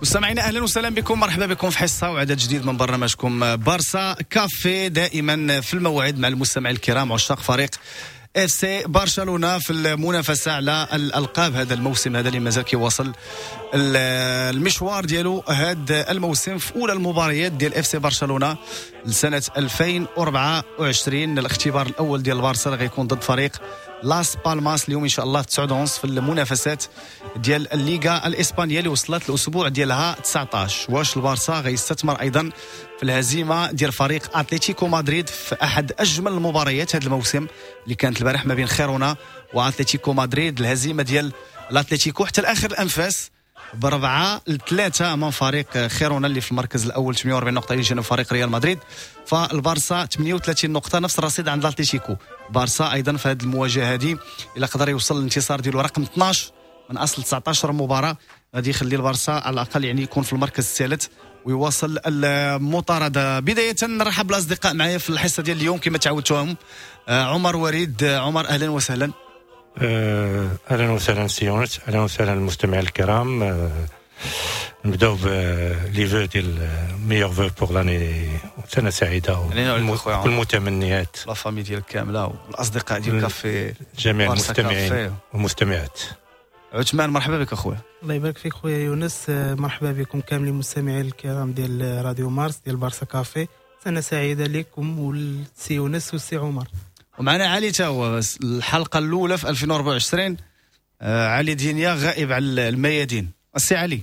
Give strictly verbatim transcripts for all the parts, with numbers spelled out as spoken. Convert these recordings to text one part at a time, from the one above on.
مستمعينا اهلا وسهلا بكم، مرحبا بكم في حصه وعدد جديد من برنامجكم بارسا كافي، دائما في الموعد مع المستمعين الكرام عشاق فريق اف سي برشلونه في المنافسه على الالقاب هذا الموسم هذا اللي مازال كيواصل المشوار ديالو هذا الموسم في اولى المباريات ديال اف سي برشلونه لسنه ألفين وأربعة وعشرين. الاختبار الاول ديال البارسا غيكون ضد فريق لاس بالماس اليوم ان شاء الله تسعة ونص في المنافسات ديال الليغا الاسبانيه اللي وصلت الاسبوع ديالها تسعطاش. واش البارسا غيستثمر ايضا في الهزيمه ديال فريق اتلتيكو مدريد في احد اجمل المباريات هذا الموسم اللي كانت البارح ما بين خيرونا واتلتيكو مدريد، الهزيمه ديال الاتلتيكو حتى لاخر الانفاس بربعة لثلاثة أمام فريق خيرونا اللي في المركز الأول ثمانية وأربعين نقطة يجي فريق ريال مدريد. فالبارسا ثمانية وثلاثين نقطة نفس الرصيد عند الاتليتيكو. بارسا أيضا في هذه المواجهة هذه إلا قدر يوصل الانتصار ديالو رقم اثناش من أصل تسعطاش مباراة غادي يخلي البارسا على الأقل يعني يكون في المركز الثالث ويواصل المطاردة. بداية نرحب بالأصدقاء معايا في الحصة ديال اليوم كما تعودتوهم. عمر وريد، عمر أهلا وسهلا. اهلا وسهلا سيونس، اهلا وسهلا المستمعين الكرام. نبداو بلي فو ديال ميور فو بوغ لاني سنه سعيده والمتمنيات لا فامي ديالك كامله والاصدقاء ديال كافي جميع المستمعين والمستمعات. عثمان مرحبا بك اخويا. الله يبارك فيك خويا يونس، مرحبا بكم كاملين المستمعين الكرام ديال راديو مارس ديال بارسا كافي. سنه سعيده لكم والسي يونس والسي عمر. ومعنا علي تا هو الحلقه الاولى في ألفين وأربعة وعشرين. آه علي دينيا غائب على الميادين. السي علي.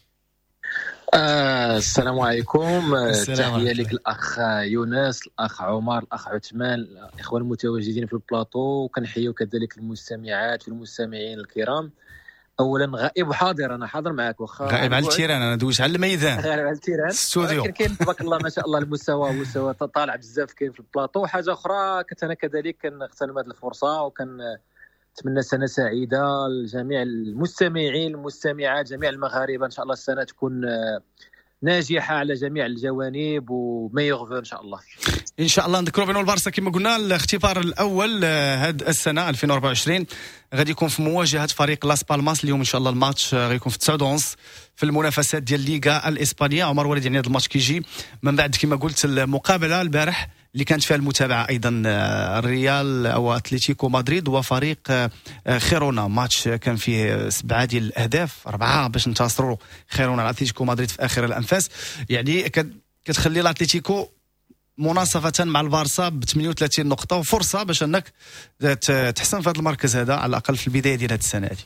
آه السلام عليكم، تحيه لك الاخ يونس، الاخ عمر، الاخ عثمان، الاخوان المتواجدين في البلاطو، وكنحييو كذلك المستمعات والمستمعين الكرام. اولا غائب وحاضر، انا حاضر معك واخا غائب على التيران، انا دويش على الميدان غائب على التيران الاستوديو، ولكن كاين تبارك الله ما شاء الله المستوى مستوى طالع بزاف كاين في البلاطو. وحاجه اخرى كنت انا كذلك كنغتنم هذه الفرصه وكان نتمنى سنه سعيده لجميع المستمعين المستمعات جميع المغاربه، ان شاء الله السنه تكون ناجحه على جميع الجوانب وما يغفر ان شاء الله. ان شاء الله نذكروا بانه البارسا كما قلنا الاختبار الاول هاد السنه ألفين وأربعة وعشرين غادي يكون في مواجهه فريق لاس بالماس اليوم ان شاء الله. الماتش غيكون في تسعة ونص في المنافسات ديال الليغا الاسبانيه. عمر وليد، يعني هذا الماتش كيجي من بعد كما قلت المقابله البارح اللي كانت فيها المتابعه ايضا الريال او اتلتيكو مدريد وفريق خيرونا. ماتش كان فيه سبعه ديال الاهداف، اربعه باش انتصروا خيرونا على اتلتيكو مدريد في اخر الانفاس. يعني كتخلي الاتلتيكو مناصفه مع البارسا ب ثمانية وثلاثين نقطه وفرصه باش انك تحسن في هذا المركز هذا على الاقل في البدايه ديال هذه السنه هذه.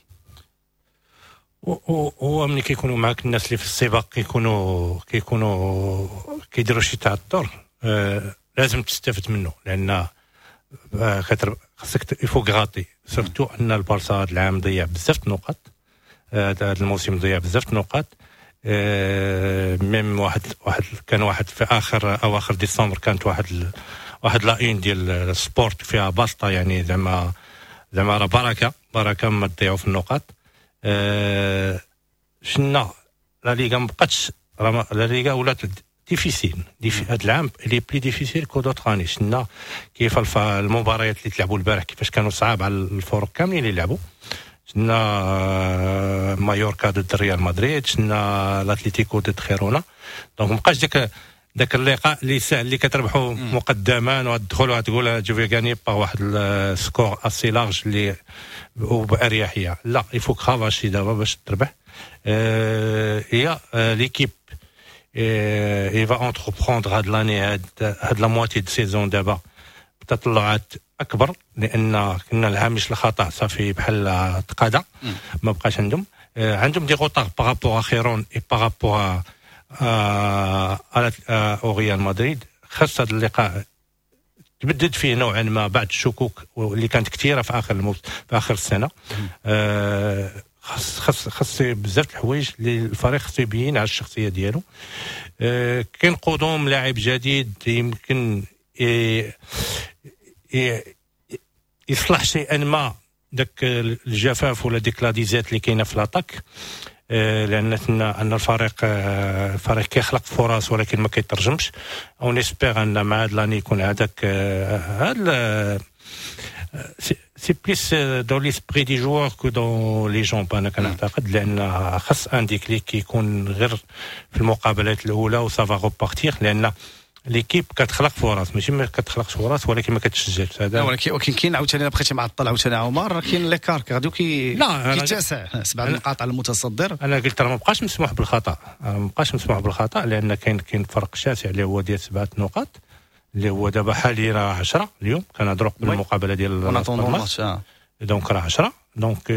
هو ملي كيكونوا معك الناس اللي في السباق كيكونوا كيكونوا كيديروا شي تعثر، آه لازم تستفد منه، لان خاصك يفو غاطي سورتو ان البارسا هذا العام ضيع بزاف النقاط، هذا الموسم ضيع بزاف النقاط. أه ميم واحد واحد كان واحد في اخر اواخر ديسمبر كانت واحد واحد لاين ديال السبورت فيها باسطه، يعني زعما زعما راه بركه بركه ما تضيعوا في النقاط. أه شنا لا ليغا ما بقاتش، لا ليغا ولات ديفيسيل هذا العام اللي بلي ديفيسيل كو دوطخ اني. شنا كيف المباريات اللي تلعبوا البارح كيفاش كانوا صعاب على الفرق كاملين اللي لعبوا. شنا مايوركا ضد ريال مدريد، شنا الاتليتيكو ضد خيرونا. دونك مابقاش داك داك اللقاء اللي سهل اللي كتربحوا مقدما وتدخلوا تقول جو في غاني با واحد السكور اسي لارج اللي وباريحيه. لا يفوك خافاشي دابا باش تربح. هي ليكيب il va entreprendre هاد لاني هاد هاد لا موتي دو سيزون دابا بتطلعات اكبر، لان كنا الهامش الخطا صافي بحال تقاضى ما بقاش عندهم عندهم دي غوطار بارابور خيرون اي بارابور او ريال مدريد. خاص هذا اللقاء تبدد فيه نوعا ما بعد الشكوك اللي كانت كثيره في اخر الموسم في اخر السنه. خاص خاص خاص بزاف الحوايج اللي الفريق خصو يبين على الشخصيه ديالو. أه كاين قدوم لاعب جديد يمكن يصلح شيئا ما داك الجفاف ولا ديك لاديزات اللي كاينه في لاطاك. أه لان ان الفريق أه الفريق كيخلق فرص ولكن ما كيترجمش. او نيسبير ان مع هاد لاني يكون هذاك هاد سي بليس دون ليسبري دي جوار كو دون لي جون. انا كنعتقد لان خاص ان ديكليك كيكون غير في المقابلات الاولى وسافا روبارتير، لان ليكيب كتخلق فرص ماشي ما كتخلقش فرص ولكن ما كتسجلش. هذا ولكن ولكن كاين عاوتاني بقيتي معطل عاوتاني عمر، كاين لي كار غاديو كي لا كيتسع سبع نقاط على المتصدر. انا قلت راه ما بقاش مسموح بالخطا، ما بقاش مسموح بالخطا لان كاين كاين فرق شاسع اللي هو ديال سبعه نقاط اللي هو دابا حاليا راه عشرة اليوم. كنهضروا قبل المقابله ديال الماتش اه دونك راه عشرة. دونك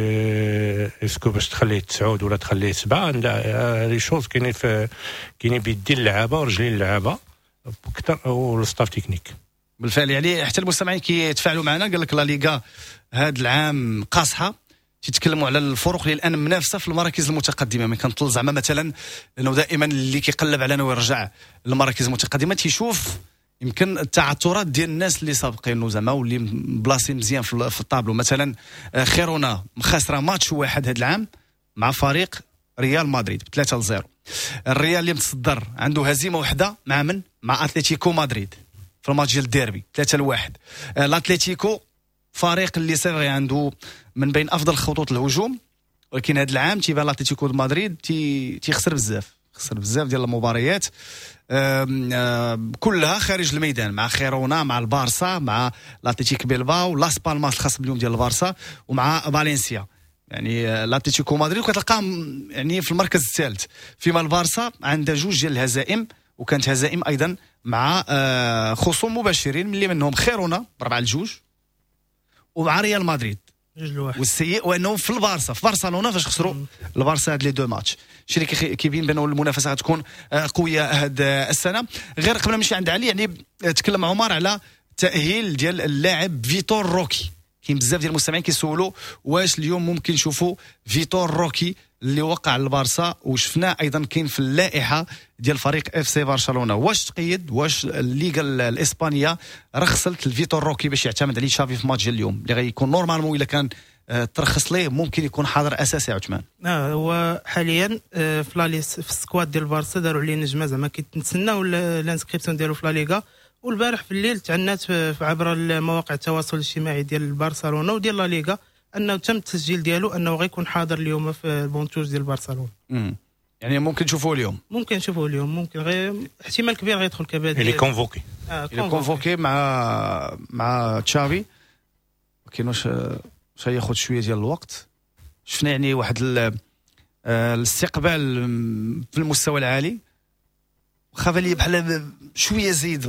اسكو باش تخليه تسعود ولا تخليه سبعه، لي شوز كاينين في كاينين بيدين اللعابه ورجلين اللعابه اكثر والستاف تكنيك. بالفعل يعني حتى المستمعين كيتفاعلوا معنا، قال لك لا ليغا هذا العام قاصحه، تيتكلموا على الفرق اللي الان منافسه في المراكز المتقدمه. ما كنطل زعما مثلا لانه دائما اللي كيقلب على انه يرجع للمراكز المتقدمه تيشوف يمكن التعثرات ديال الناس اللي سابقينه زعما واللي بلاصين مزيان في الطابلو. مثلا خيرونا مخاسره ماتش واحد هذا العام مع فريق ريال مدريد بثلاثة لزيرو. الريال اللي متصدر عنده هزيمه واحده مع من؟ مع اتلتيكو مدريد في الماتش ديال الديربي ثلاثة لواحد. الاتلتيكو فريق اللي صافي عنده من بين افضل خطوط الهجوم، ولكن هذا العام تيبان الاتلتيكو مدريد تي تيخسر بزاف خسر بزاف ديال المباريات أم أم كلها خارج الميدان، مع خيرونا مع البارسا مع الاتلتيك بيلباو لاس بالماس الخاص باليوم ديال البارسا ومع فالنسيا. يعني الاتلتيكو مدريد كتلقاه يعني في المركز الثالث، فيما البارسا عنده جوج ديال الهزائم وكانت هزائم ايضا مع خصوم مباشرين اللي منهم خيرونا بربعه لجوج ومع ريال مدريد والسيء وانه في البارسا في برشلونه فاش خسروا البارسا هاد لي دو ماتش. شي اللي كيبين بانه المنافسه غتكون قويه هاد السنه. غير قبل ما نمشي عند علي يعني تكلم عمر على تاهيل ديال اللاعب فيتور روكي. كاين بزاف ديال المستمعين كيسولوا واش اليوم ممكن نشوفوا فيتور روكي اللي وقع للبارسا وشفناه ايضا كاين في اللائحه ديال فريق اف سي برشلونه. واش تقيد واش الليغا الاسبانيه رخصت الفيتور روكي باش يعتمد عليه تشافي في ماتش ديال اليوم اللي غيكون نورمالمون الا كان ترخص ليه ممكن يكون حاضر اساسي عثمان؟ اه هو حاليا في لاليس في السكواد ديال البارسا داروا عليه نجمه زعما كيتسناو الانسكريبسيون ديالو في لا ليغا. والبارح في الليل تعنات عبر مواقع التواصل الاجتماعي ديال برشلونه وديال لا ليغا انه تم التسجيل ديالو انه غيكون حاضر اليوم في البونتوج ديال برشلونه. امم يعني ممكن نشوفوه اليوم ممكن نشوفوه اليوم ممكن غير احتمال كبير غيدخل كبديل. اللي كونفوكي اه كونفوكي مع مع تشافي. ولكن واش واش ياخذ شويه ديال الوقت. شفنا يعني واحد الاستقبال في المستوى العالي خاف لي بحال شويه زيد.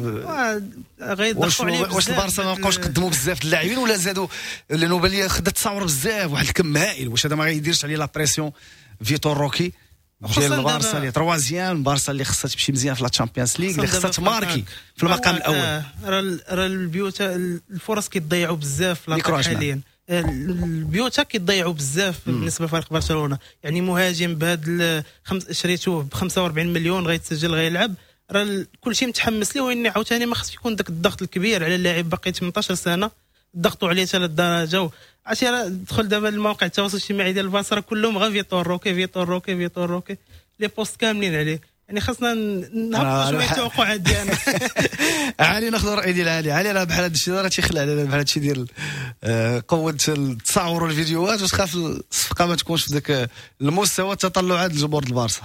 واش واش البارسا ما بقاوش قدموا بزاف اللاعبين ولا زادوا لانه بان لي خدت تصاور بزاف واحد الكم هائل. واش هذا ما غيديرش عليه لا بريسيون فيتور روكي ديال البارسا اللي تروازيام البارسا اللي خصها تمشي مزيان في لا تشامبيونز ليغ اللي خصها تماركي في المقام الاول. راه البيوت الفرص كيضيعوا بزاف حاليا. البيوتا كيضيعوا بزاف بالنسبه لفريق برشلونه. يعني مهاجم بهذا شريتوه ب خمسة وأربعين مليون غيتسجل غيلعب راه كل شيء متحمس ليه. واني عاوتاني ما خص يكون داك الضغط الكبير على اللاعب باقي ثمنطاش سنه ضغطوا عليه حتى للدرجه. عرفتي راه دخل دابا المواقع التواصل الاجتماعي ديال البارسا كلهم غير فيتور روكي فيتور روكي فيتور روكي لي بوست كاملين عليه. يعني خاصنا نهبطوا شويه التوقعات ديالنا. علي ناخذ الراي ديال علي. علي راه بحال هذا الشيء راه تيخلع على بحال هذا الشيء ديال قوه التصاور والفيديوهات. واش خاف الصفقه ما تكونش في ذاك المستوى التطلعات الجمهور البارسا؟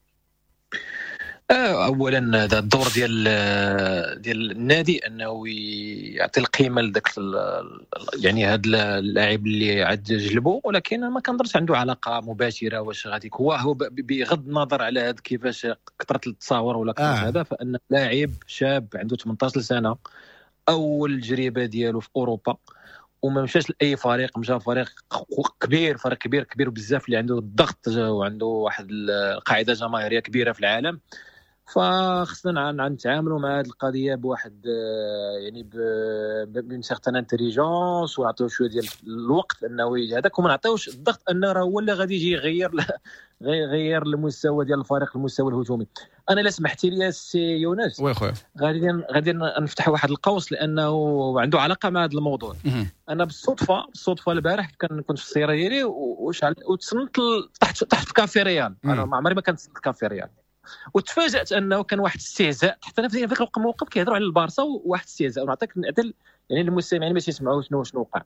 اولا هذا الدور ديال ديال النادي انه يعطي القيمه لذاك يعني هذا اللاعب اللي عاد جلبه. ولكن ما كنظرش عنده علاقه مباشره واش غادي هو هو بغض النظر على هذا كيفاش كثرت التصاور ولا كثرت آه. هذا فان لاعب شاب عنده ثمنطاش سنه اول تجربه ديالو في اوروبا وما مشاش لاي فريق، مشى فريق كبير فريق كبير كبير بزاف اللي عنده الضغط وعنده واحد القاعده جماهيريه كبيره في العالم. فخصنا نتعاملوا مع هذه القضيه بواحد يعني بين سيغتان انتيليجونس ونعطيو شويه ديال الوقت انه هذاك وما نعطيوش الضغط انه راه هو اللي غادي يجي يغير غير المستوى ديال الفريق المستوى الهجومي. انا الا سمحتي لي السي يونس وي خويا غادي غادي نفتح واحد القوس لانه عنده علاقه مع هذا الموضوع. انا بالصدفه بالصدفه البارح كنت في السياره ديالي وشعل وتصنت تحت تحت في كافي ريال. انا ما عمري ما كنت في كافي ريال وتفاجأت انه كان واحد استهزاء حتى انا في الموقف كيهضروا على البارسا وواحد استهزاء. ونعطيك نعدل يعني المستمعين باش يسمعوا شنو شنو وقع.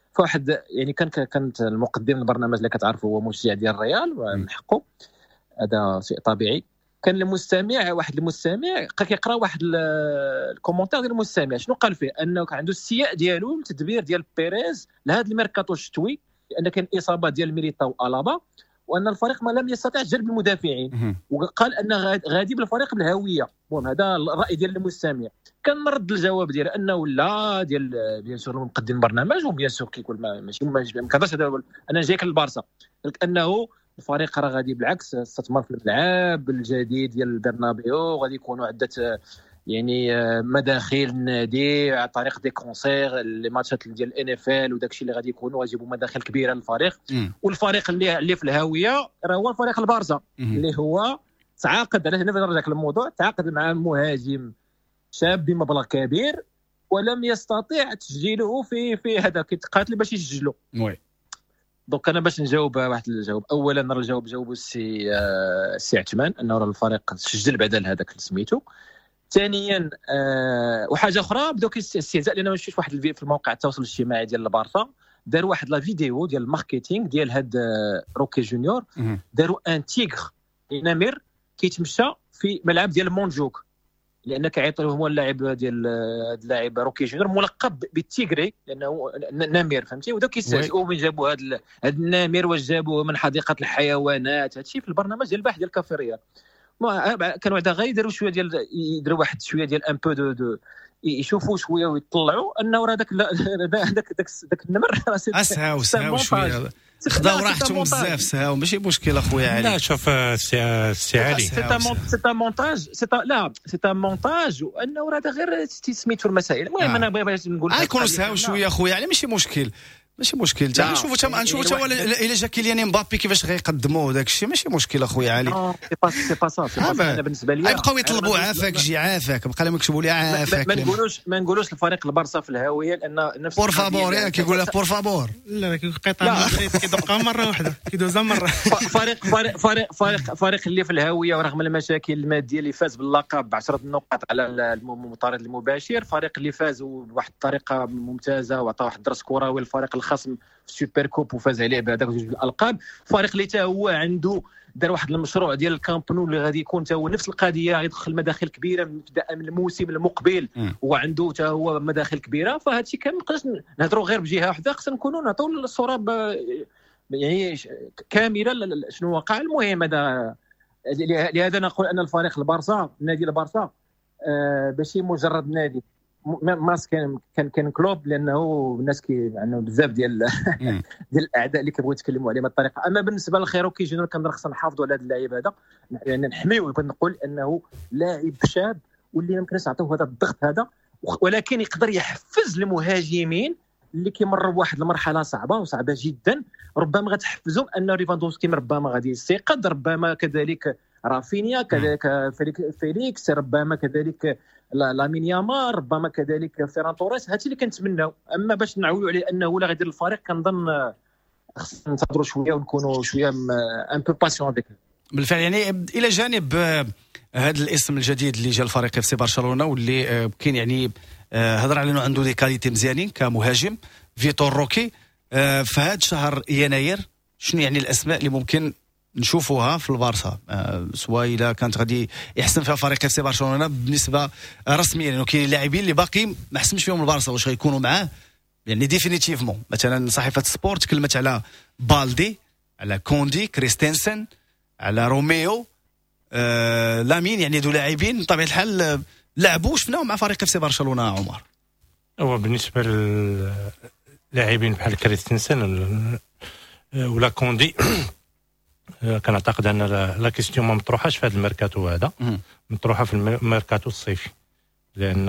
فواحد يعني كان كانت المقدم البرنامج اللي كتعرفوا هو مشجع ديال الريال من حقه، هذا شيء طبيعي. كان المستمع واحد المستمع كيقرا واحد الكومونتير ديال المستمع، شنو قال فيه؟ انه كان عنده السياق ديالو التدبير ديال بيريز لهذا الميركاتو الشتوي، لان كان اصابه ديال ميليتاو والابا، وان الفريق ما لم يستطع جلب المدافعين، وقال ان غادي بالفريق بالهويه. المهم هذا الراي ديال المستمع. كان رد الجواب ديال انه لا ديال بيان سور مقدم البرنامج وبيان سور كيقول ماشي ما كذاش، هذا انا جايك للبارسا، انه الفريق راه غادي بالعكس استثمر في الملعب الجديد ديال البرنابيو، غادي يكونوا عده يعني مداخل النادي عن طريق دي كونسير لي ماتشات ديال الان اف ال وداك الشيء اللي غادي يكونوا غيجيبوا مداخل كبيره للفريق. م. والفريق اللي اللي في الهاويه راه هو الفريق البارسا اللي هو تعاقد على هنا نرجع لك الموضوع، تعاقد مع مهاجم شاب بمبلغ كبير ولم يستطيع تسجيله في في هذا كيتقاتل باش يسجلوا. وي دونك انا باش نجاوب واحد الجواب، اولا راه الجواب جاوبوا السي آه السي عثمان انه راه الفريق سجل بعد هذاك سميتو. ثانيا أه وحاجه اخرى بداو كيستهزاء، لان ماشي واحد الفيديو في الموقع التواصل الاجتماعي ديال البارسا دار واحد لا فيديو ديال الماركتينغ ديال هاد روكي جونيور، داروا ان تيغر نمر كيتمشى في ملعب ديال مونجوك، لان كيعيطوا له هو اللاعب ديال هذا اللاعب روكي جونيور ملقب بالتيغري لانه نمر، فهمتي؟ وداو كيستهزئوا من جابوا هذا هذا النمر، واش جابوه من حديقه الحيوانات، هادشي في البرنامج ديال الباح ديال كافيريا. ما كانوا بعدا غير يديروا شويه ديال يديروا واحد شويه ديال ان بو دو دو يشوفوا شويه ويطلعوا انه راه داك داك داك داك النمر اسهاو سهاو شويه خداو راحتهم بزاف سهاو ماشي مشكل اخويا علي. لا شوف السي علي سي ان مونتاج سي لا سي ان مونتاج، وانه راه غير سميتو المسائل. المهم انا بغيت نقول غيكونوا سهاو شويه اخويا علي ماشي مشكل ماشي مشكل. تا نشوفوا تا نشوفوا تا الا جا كيليان مبابي كيفاش غيقدموا داك الشيء ماشي مشكل اخويا علي. سي با سي با سا سي با انا بالنسبه لي يبقاو يطلبوا عافاك جي عافاك بقى لهم يكتبوا لي عافاك. ما نقولوش ما نقولوش الفريق البارسا في الهاويه لان نفس بور فابور ياك كيقول لك بور فابور. لا قطع كيدقها مره واحده كيدوزها مره. فريق فريق فريق فريق فريق اللي في الهاويه ورغم المشاكل الماديه اللي فاز باللقب بعشرة نقاط على المطارد المباشر، فريق اللي فاز بواحد الطريقه ممتازه وعطى واحد درس كروي للفريق الخصم في السوبر كوب وفاز عليه بهذاك جوج الالقاب، فريق اللي تا هو عنده دار واحد المشروع ديال الكامب نو اللي غادي يكون تا هو نفس القضيه، غيدخل مداخل كبيره ابتداء من الموسم المقبل وعنده تا هو مداخل كبيره. فهذا الشيء كان ما نقدرش نهضروا غير بجهه واحده، خصنا نكونوا نعطيو الصوره يعني كامله شنو وقع. المهم هذا لهذا نقول ان الفريق البارسا نادي البارسا آه ماشي مجرد نادي ماس كان كان كان كلوب، لانه الناس كي عنده بزاف ديال ديال الاعداء اللي كيبغيو يتكلموا عليه بهذه الطريقه. اما بالنسبه للخيروكي جونيور كنظن خصنا نحافظوا على هذا اللاعب هذا، يعني نحميوه. بغيت نقول انه لاعب شاب واللي ما يمكنش نعطيوه هذا الضغط هذا، ولكن يقدر يحفز المهاجمين اللي كيمروا بواحد المرحله صعبه وصعبه جدا، ربما غتحفزهم ان ليفاندوفسكي ربما غادي يستيقظ، ربما كذلك رافينيا، كذلك فيليكس، ربما كذلك لامين يامال، ربما كذلك فيران توريس. هادشي اللي كنتمناو. اما باش نعولوا عليه انه لا غيدير الفريق كنظن خصنا ننتظروا شويه ونكونوا شويه ان بو باسيون ديك. بالفعل يعني الى جانب هذا الاسم الجديد اللي جا الفريق اف سي برشلونه واللي كاين يعني هضر على انه عنده دي كاليتي مزيانين كمهاجم فيتور روكي، في هذا شهر يناير شنو يعني الاسماء اللي ممكن نشوفوها في البارسا أه سواء اذا كانت غادي يحسن فيها فريق اف سي برشلونه بالنسبه رسميا، لانه يعني كاين لاعبين اللي باقي ما حسمش فيهم البارسا واش غيكونوا معاه يعني ديفينيتيفمون. مثلا صحيفه سبورت تكلمت على بالدي، على كوندي، كريستنسن، على روميو، أه لامين، يعني دو لاعبين بطبيعه الحال لعبوا شفناهم مع فريق اف سي برشلونه. عمر هو بالنسبه للاعبين بحال كريستنسن ولا كوندي كنعتقد ان لا كيستيون ما مطروحاش في هذا الميركاتو هذا، مطروحه في الميركاتو الصيفي، لان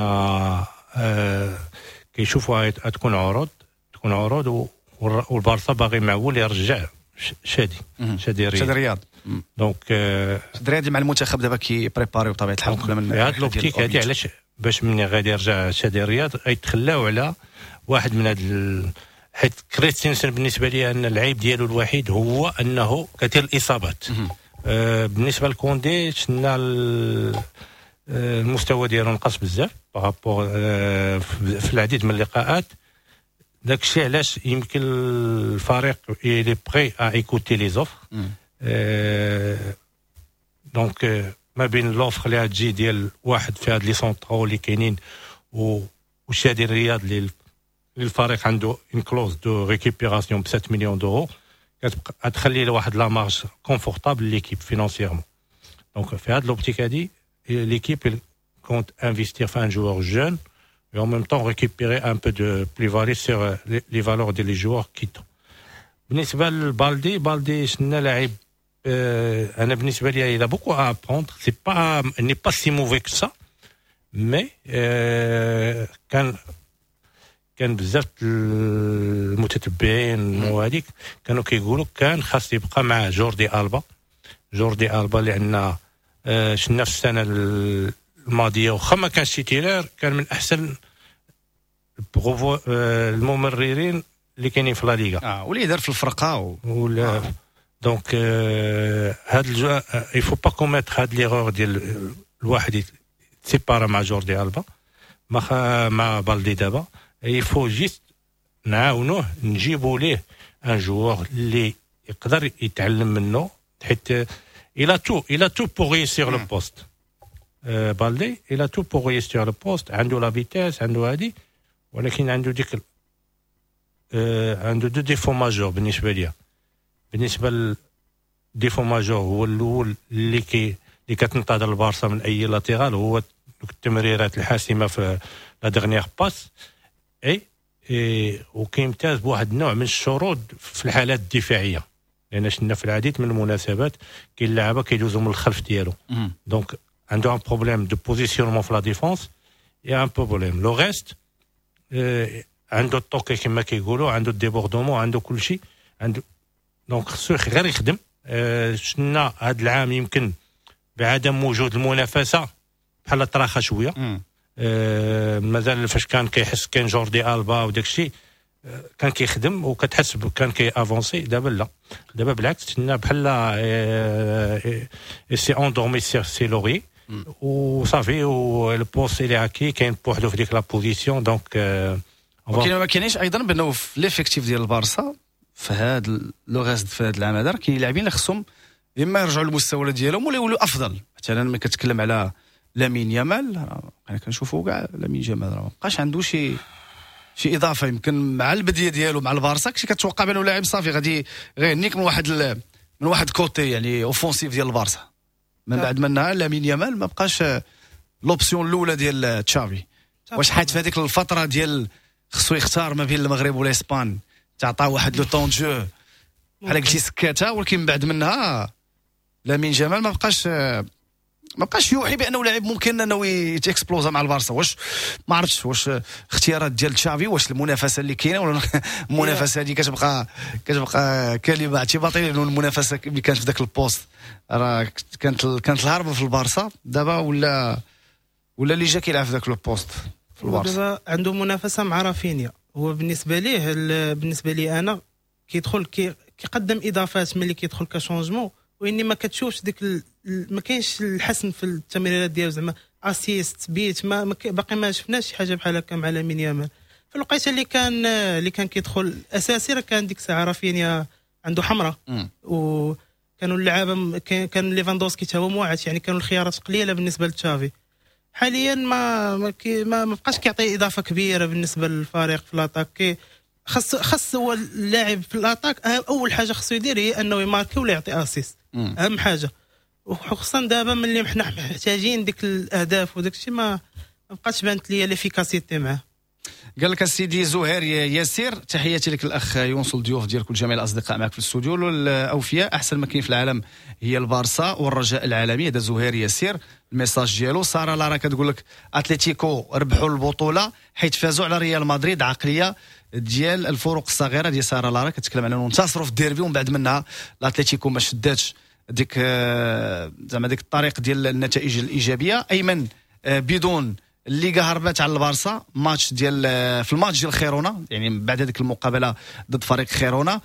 آه كيشوفوا تكون عروض تكون عروض والبارسا باغي معول يرجع شادي شادي رياض شادي رياض دونك شادي رياض مع المنتخب دابا كيبريباري بطبيعه الحال قبل من هذا لوبتيك هذه. علاش باش مني غادي يرجع شادي رياض غيتخلاو على واحد من هاد حيت كريستنسن بالنسبه لي ان العيب ديالو الوحيد هو انه كثير الاصابات. آه بالنسبه لكوندي شفنا المستوى ديالو نقص بزاف بارابور آه في العديد من اللقاءات. داك الشيء علاش يمكن الفريق يلي بري ا ايكوتي لي زوفر. دونك ما بين لوفر اللي تجي ديال واحد في هاد لي سونطرو اللي كاينين وشادي الرياض اللي الفريق عنده ان كلوز دو ريكوبيراسيون ب سبعة مليون دورو كتخلي لواحد لا مارج كونفورتابل ليكيب فينانسييرمون. دونك في هاد لوبتيك هادي ليكيب كونت انفستير في ان جوور جون et en même temps récupérer un peu de plus-value sur les, les valeurs des joueurs quittent. بالنسبة لبالدي بالدي شنا لاعب euh, أنا بالنسبة لي il a beaucoup à apprendre. C'est pas il n'est pas si mauvais que ça mais euh, كان كان بزاف المتتبعين وهذيك كانوا كيقولوا كان خاص يبقى مع جوردي ألبا. جوردي ألبا اللي عندنا euh, شنا في السنة الماضية وخا ما كانش تيتيلر كان من أحسن الممررين اللي كاينين في لا ليغا. اه واللي دار في الفرقة و... ولا آه. دونك هاد الجو يفو با كوميتر هاد ليغور ديال الواحد سيبارا مع جوردي ألبا مع مع بالدي دابا. يفو جيست نعاونوه نجيبوا ليه ان جوور اللي يقدر يتعلم منه حيت الى تو الى تو بور ريسير لو بوست. بالدي الى تو بور ريسير لو بوست عنده لا فيتاس عنده هادي ولكن عنده ديك آه عنده دو ديفو ماجور بالنسبه ليا. بالنسبه للديفو ماجور هو الاول اللي كي اللي كتنتظر البارسا من اي لاتيرال هو التمريرات الحاسمه في لا ديرنيير باس اي, إي وكيمتاز بواحد النوع من الشرود في الحالات الدفاعيه لان شفنا في العديد من المناسبات كاين لاعبه كيدوزوا من الخلف ديالو. دونك عنده ان بروبليم دو بوزيسيونمون في لا ديفونس يا ان بروبليم لو ريست آه عنده الطوكي كما كيقولوا عنده الديبوردومون عنده كل شيء عنده. دونك خصو غير يخدم. آه شفنا هذا العام يمكن بعدم وجود المنافسه بحال طراخه شويه. آه مازال فاش كان كيحس كاين جوردي ألبا وداك الشيء آه كان كيخدم وكتحس كان كي افونسي. دابا لا دابا بالعكس شفنا بحال آه سي اندورمي سي لوري وصافي والبوست اللي هاكي كاين بوحدو في ديك لا بوزيسيون. دونك آه ولكن ما كاينينش ايضا بانه في ليفيكتيف ديال البارسا في هذا لو غيست في هذا العام هذا كاين لاعبين اللي خصهم اما يرجعوا للمستوى ديالهم ولا يولوا افضل. مثلا ملي كتكلم على لامين يامال انا كنشوفوا كاع لامين يامال راه ما بقاش عنده شي شي اضافه يمكن مع البديه ديالو مع البارسا كنتي كتوقع بانه لاعب صافي غادي غيهنيك من واحد من واحد كوتي يعني اوفونسيف ديال البارسا. من بعد منها لامين يامال ما بقاش لوبسيون الاولى ديال تشافي. واش حيت في هذيك الفتره ديال خصو يختار ما بين المغرب والاسبان تعطى واحد لو طون جو بحال قلتي سكاتها ولكن من بعد منها لامين جمال ما بقاش ما بقاش يوحي بانه لاعب ممكن انه يتكسبلوزا مع البارسا. واش ما عرفتش واش اختيارات ديال تشافي واش المنافسه اللي كاينه ولا المنافسه هذه كتبقى كتبقى كلمه اعتباطيه لانه المنافسه اللي كانت في ذاك البوست راه كانت كانت الهربه في البارسا دابا ولا ولا اللي جا كيلعب في ذاك البوست في البارسا دابا عنده منافسه مع رافينيا. هو بالنسبه ليه بالنسبه لي انا كيدخل كي كيقدم اضافات ملي كيدخل كشونجمون واني ما كتشوفش ديك ال... ما كاينش الحسن في التمريرات ديالو زعما اسيست بيت ما, ما باقي ما شفناش شي حاجه بحال هكا مع لامين يامال. في الوقيته اللي كان اللي كان كيدخل اساسي راه كان ديك الساعه رافينيا عنده حمراء وكانوا اللعابه كان ليفاندوسكي تا هو موعد يعني كانوا الخيارات قليله بالنسبه لتشافي. حاليا ما ما, ما, ما بقاش كيعطي اضافه كبيره بالنسبه للفريق في لاطاك. خاص خاص هو اللاعب في الاطاك اول حاجه خصو يدير هي انه يماركي ولا يعطي اسيست اهم حاجه. وخصوصا دابا ملي حنا محتاجين ديك الاهداف وداك الشيء ما بقاتش بانت لي ليفيكاسيتي معاه. قال لك السيدي زهير ياسير تحياتي لك الاخ يونس الضيوف ديالكم جميع الاصدقاء معك في الاستوديو الاوفياء. احسن مكان في العالم هي البارسا والرجاء العالمي. هذا زهير ياسير الميساج ديالو. ساره لارا كتقول لك اتلتيكو ربحوا البطوله حيت فازوا على ريال مدريد. عقليه ديال الفروق الصغيره ديال ساره لارا كتكلم على انه انتصروا في الديربي ومن بعد منها الاتلتيكو ما شداتش ديك زعما ديك الطريق ديال النتائج الايجابيه. ايمن بدون الليغا هربت على البارسا ماتش ديال في الماتش ديال خيرونا يعني بعد هذيك المقابله ضد فريق خيرونا.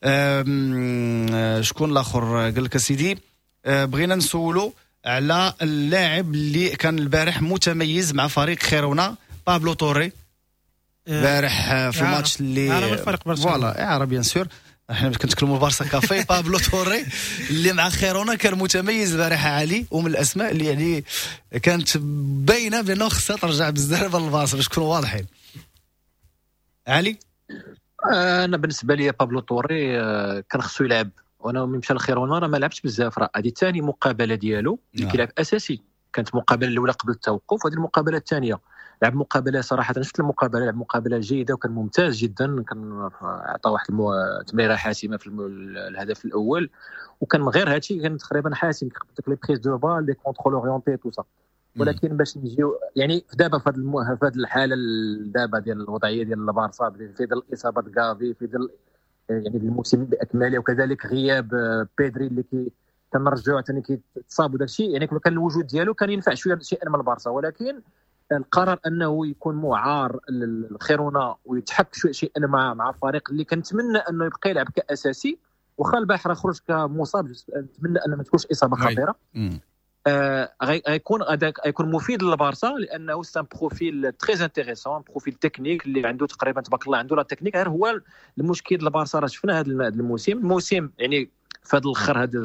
شكون الاخر قال لك سيدي بغينا نسولو على اللاعب اللي كان البارح متميز مع فريق خيرونا بابلو توري. امبارح في الماتش اللي فوالا اعاره بيان سور. احنا كنتكلموا بارسا كافي. بابلو توري اللي مع خيرونا كان متميز البارحه علي، ومن الاسماء اللي يعني كانت باينه بانه خصها ترجع بزاف للبارسا باش نكونوا واضحين. علي انا بالنسبه لي بابلو توري كان خصو يلعب، وانا ملي مشى لخيرونا راه ما لعبش بزاف. راه هذه ثاني مقابله ديالو اللي كيلعب اساسي. كانت المقابله الاولى قبل التوقف، وهذه المقابله الثانيه لعب مقابله صراحه شفت المقابله لعب مقابله جيده وكان ممتاز جدا. كان عطى واحد التمريره حاسمه في الهدف الاول، وكان من غير هادشي كان تقريبا حاسم. ديك لي بريز دو بال لي كونترول اورينتي تو سا. ولكن باش نجيو يعني دابا في هذه في هذه الحاله دابا ديال الوضعيه ديال البارسا في ظل اصابه غافي، في ظل يعني الموسم باكمله، وكذلك غياب بيدري اللي كي كنرجعوا ثاني كيتصاب وداك الشيء، يعني كان الوجود ديالو كان ينفع شويه شيئا من البارسا. ولكن القرار انه يكون معار للخيرونا ويتحك شيئا مع مع الفريق اللي كنتمنى انه يبقى يلعب كاساسي، واخا الباحر خرج كمصاب، نتمنى ان ما تكونش اصابه خطيره. آه غيكون هذاك غيكون مفيد للبارسا، لانه سان بروفيل تري انتريسون، بروفيل تكنيك اللي عنده تقريبا تبارك الله عنده لا تكنيك. غير هو المشكل للبارسا راه شفنا هذا الموسم الموسم يعني في هذا الاخر هذه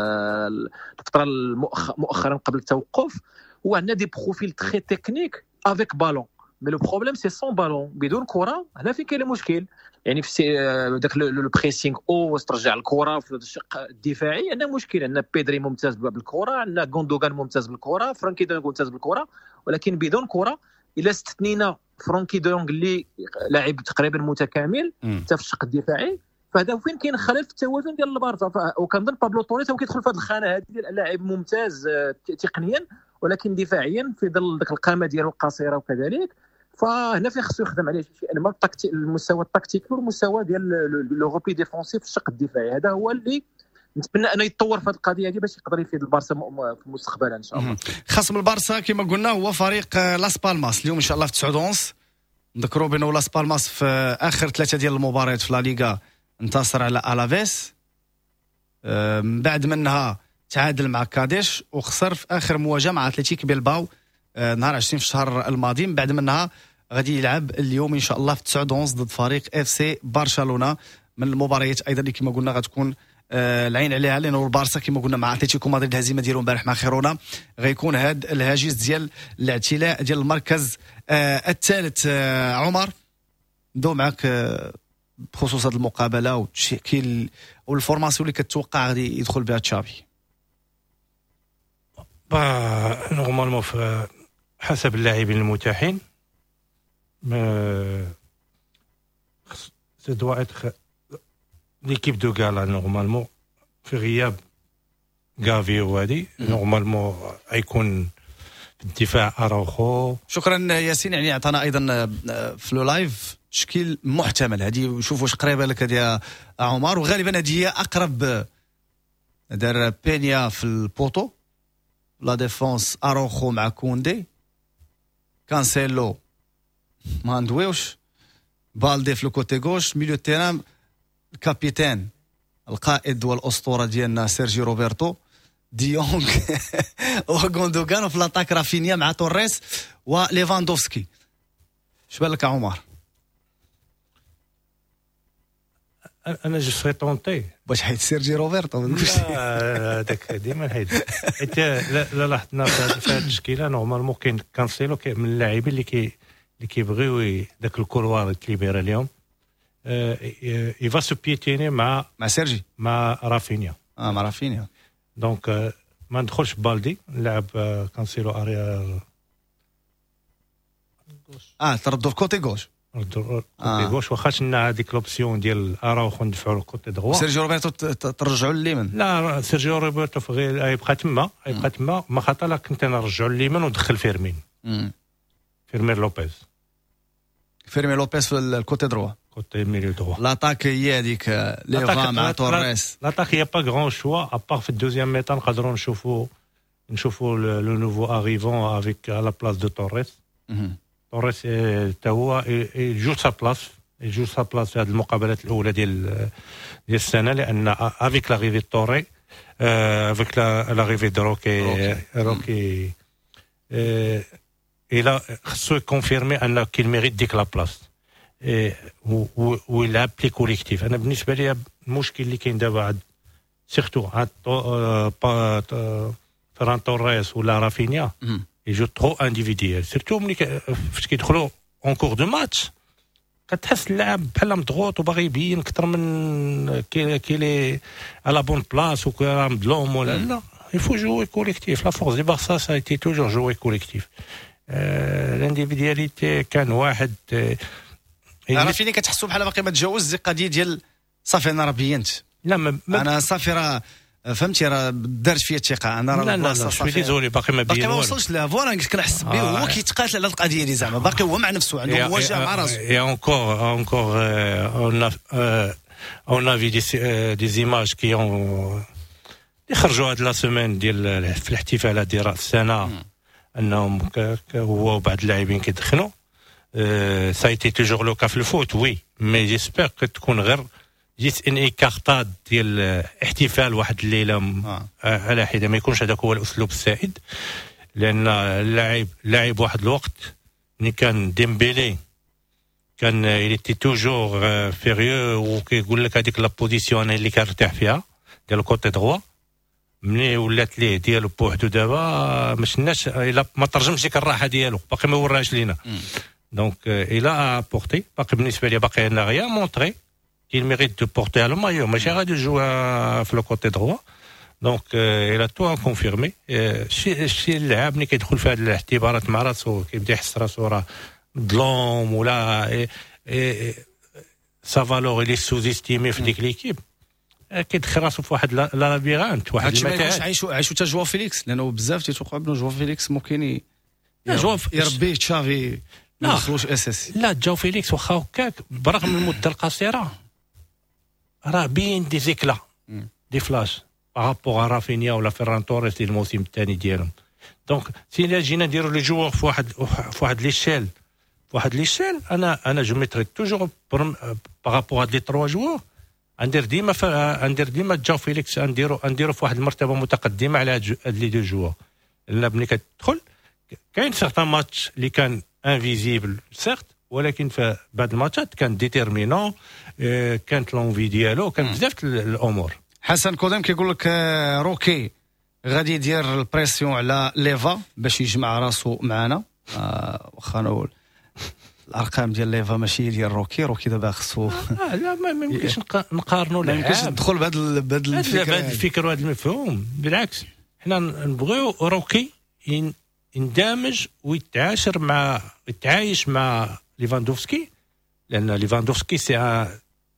الفتره مؤخرا قبل التوقف، هو عندنا دي بروفيل تري تكنيك افيك بالون، مي لو بروبليم سي سون بالون بدون كره. هنا فين كاين المشكل، يعني في داك لو بريسينغ او ترجع الكره في الشق الدفاعي عندنا مشكل. عندنا بيدري ممتاز بالكره، عندنا غوندوغان ممتاز بالكره، فرانكي دونغ ممتاز بالكره، ولكن بدون كره. الا استثنينا فرانكي دونغ اللي لاعب تقريبا متكامل حتى في الشق الدفاعي، فهذا فين كاين خلل في التوازن ديال البارسا. وكنظن بابلو توريس هو كيدخل في هذه الخانه هذه ديال لاعب ممتاز تقنيا، ولكن دفاعيا في ظل ذاك القامه ديالو القصيره وكذلك. فهنا فين خصو يخدم عليه شيء ما المستوى التكتيكي والمستوى ديال لو روبي ديفونسيف في الشق الدفاعي. هذا هو اللي نتمنى انه يتطور في هذه القضيه هذه باش يقدر يفيد البارسا في المستقبل ان شاء الله. خصم البارسا كما قلنا هو فريق لاس بالماس اليوم ان شاء الله في تسعة ونص. نذكروا بانه لاس بالماس في اخر ثلاثه ديال المباريات في لا ليغا انتصر على الافيس، من بعد منها تعادل مع كاديش، وخسر في اخر مواجهه مع اتلتيك بيلباو نهار عشرين في الشهر الماضي. من بعد منها غادي يلعب اليوم ان شاء الله في تسعة ونص ضد فريق اف سي برشلونه، من المباريات ايضا اللي كما قلنا غتكون آه العين عليها، لانه البارسا كما قلنا مع اتلتيكو مدريد الهزيمه ديالو امبارح مع خيرونا غيكون هذا الهاجس ديال الاعتلاء ديال المركز آه الثالث. آه عمر ندو معك آه بخصوص هذه المقابله والتشكيل والفورماسيون اللي كتوقع غادي يدخل بها تشافي. با نورمالمون حسب اللاعبين المتاحين سي دوا اتر ليكيب دو غالا نورمالمون في غياب غافي وهادي نورمالمون غيكون في الدفاع اراوخو. شكرا ياسين، يعني عطانا ايضا في لو لايف تشكيل محتمل. هذه نشوف واش قريبه لك يا عمر، وغالبا هذه هي اقرب. دار بينيا في البوطو، لا ديفونس اروخو مع كوندي، كانسيلو ما ندويوش، بالدي في الكوتي غوش، ميليو تيران الكابيتان القائد والاسطوره ديالنا سيرجي روبرتو، ديونغ وغوندوغان، وفي لاطاك رافينيا مع توريس وليفاندوفسكي. اش بالك يا عمر؟ انا جو سري طونتي باش حيت سيرجي روبرتو هذاك ديما حيت حيت لا لاحظنا في هذه التشكيله نورمالمون كاين كانسيلو من اللاعبين اللي كي اللي كيبغيو داك الكولوار كليبيرا اليوم يفا سو بيتيني مع مع سيرجي مع رافينيا. اه مع رافينيا دونك ما ندخلش بالدي نلعب كانسيلو اريا اه تردو في كوتي غوش كوتي غوش، واخا شنا هذيك لوبسيون ديال اراوخو ندفعوا للكوتي دروا. سيرجيو روبرتو ترجعوا لليمن؟ لا سيرجيو روبرتو غير يبقى تما يبقى تما ما خاطر لا كنت نرجعوا لليمن وندخل فيرمين فيرمين لوبيز فيرمين لوبيز في الكوتي دروا كوتي ميليو دروا. لاطاك هي هذيك ليفا مع توريس. لاطاك هي با غران شوا ابار في الدوزيام ميطان نقدروا نشوفوا نشوفوا لو نوفو اريفون افيك على بلاص دو توريس. توريس تا هو يجو سا بلاص يجو سا بلاص في هذه المقابلات الاولى ديال ديال السنه، لان افيك لاريفي توري افيك لاريفي دو روكي روكي الى خصو يكونفيرمي ان كيل ميريت ديك لا بلاص. ويلعب بلي كوليكتيف. انا بالنسبه لي المشكل اللي كاين دابا عاد سيرتو عاد فران توريس ولا رافينيا يجو ترو انديفيديال، سيرتو ملي فاش كيدخلوا اون كور دو ماتش كتحس اللاعب بحال مضغوط وباغي يبين اكثر من كي لي على بون بلاص وكرا مظلوم ولا لا. il faut jouer collectif. La force du Barça ça a été toujours jouer collectif. euh, l'individualité كان واحد انا فيني كتحسوا بحال باقي ما تجاوزش القضيه ديال صافي انا راه بينت. لا ما انا صافي راه فهمتي راه دارت فيا الثقه انا راه لا لا لا شوي ديزولي باقي ما بين باقي ما وصلش لها فوالا كنحس به هو كيتقاتل على القضيه دي زعما باقي هو مع نفسه عنده مواجهه مع راسه. et encore encore on a on a vu des des images qui ont اللي خرجوا هاد لا سيمين ديال في الاحتفالات ديال راس السنه انهم هو وبعض اللاعبين كيدخنوا. ça a été toujours le cas في الفوت وي مي j'espère que تكون غير جيت ان ايكارتاد ديال احتفال واحد الليله آه. على حده ما يكونش هذاك هو الاسلوب السائد، لان اللاعب لاعب واحد الوقت ملي كان ديمبيلي كان ايتي توجور فيريو وكيقول لك هذيك لا بوزيسيون اللي كنرتاح فيها ديال الكوتي دروا ملي ولات ليه ديالو بوحدو دابا ما شناش الا ما ترجمش ديك الراحه ديالو باقي ما وراهاش لينا. دونك الى ابورتي باقي بالنسبه لي باقي انا غير مونطري il mérite de porter le maillot mais j'ai de jouer sur le côté droit. donc il a tout à confirmer. شي شي اللاعب ملي كيدخل في هذه الاعتبارات مع راسو كيبدا يحس راسو راه ظلوم ولا سا فالور اللي سوز استيمي في ديك ليكيب كيدخل راسو في واحد لا لابيرانت واحد المكان. عايشوا عايشوا تا جوا فيليكس لانه بزاف تيتوقع بنو جوا فيليكس ممكن يربيه تشافي ما يدخلوش اساسي. لا جاو فيليكس واخا هكاك برغم المده القصيره راه بين دي زيكلا دي فلاش بارابور رافينيا ولا فيران توريس ديال الموسم الثاني ديالهم. دونك سي جينا نديروا لي جوور في واحد في واحد ليشيل في واحد ليشيل انا انا جو ميتري توجور بارابور هاد لي تروا جوور ندير ديما ندير ديما جاو فيليكس نديرو نديرو في واحد المرتبه متقدمه على هاد لي دو جوور. لان ملي كتدخل كاين سيغتان ماتش اللي كان انفيزيبل سيغت ولكن في بعض الماتشات كان ديتيرمينون كانت لونفي ديالو كان بزاف الامور. حسن كودم كيقول لك روكي غادي يدير البريسيون على ليفا باش يجمع راسو معنا. واخا نقول الارقام ديال ليفا ماشي ديال روكي روكي دابا خصو آه لا ما يمكنش نقارنوا ما يمكنش ندخل بهذا بهذا الفكر بهذا الفكر وهذا المفهوم. بالعكس حنا نبغيو روكي يندمج ويتعاشر مع يتعايش مع ليفاندوفسكي لان ليفاندوفسكي سي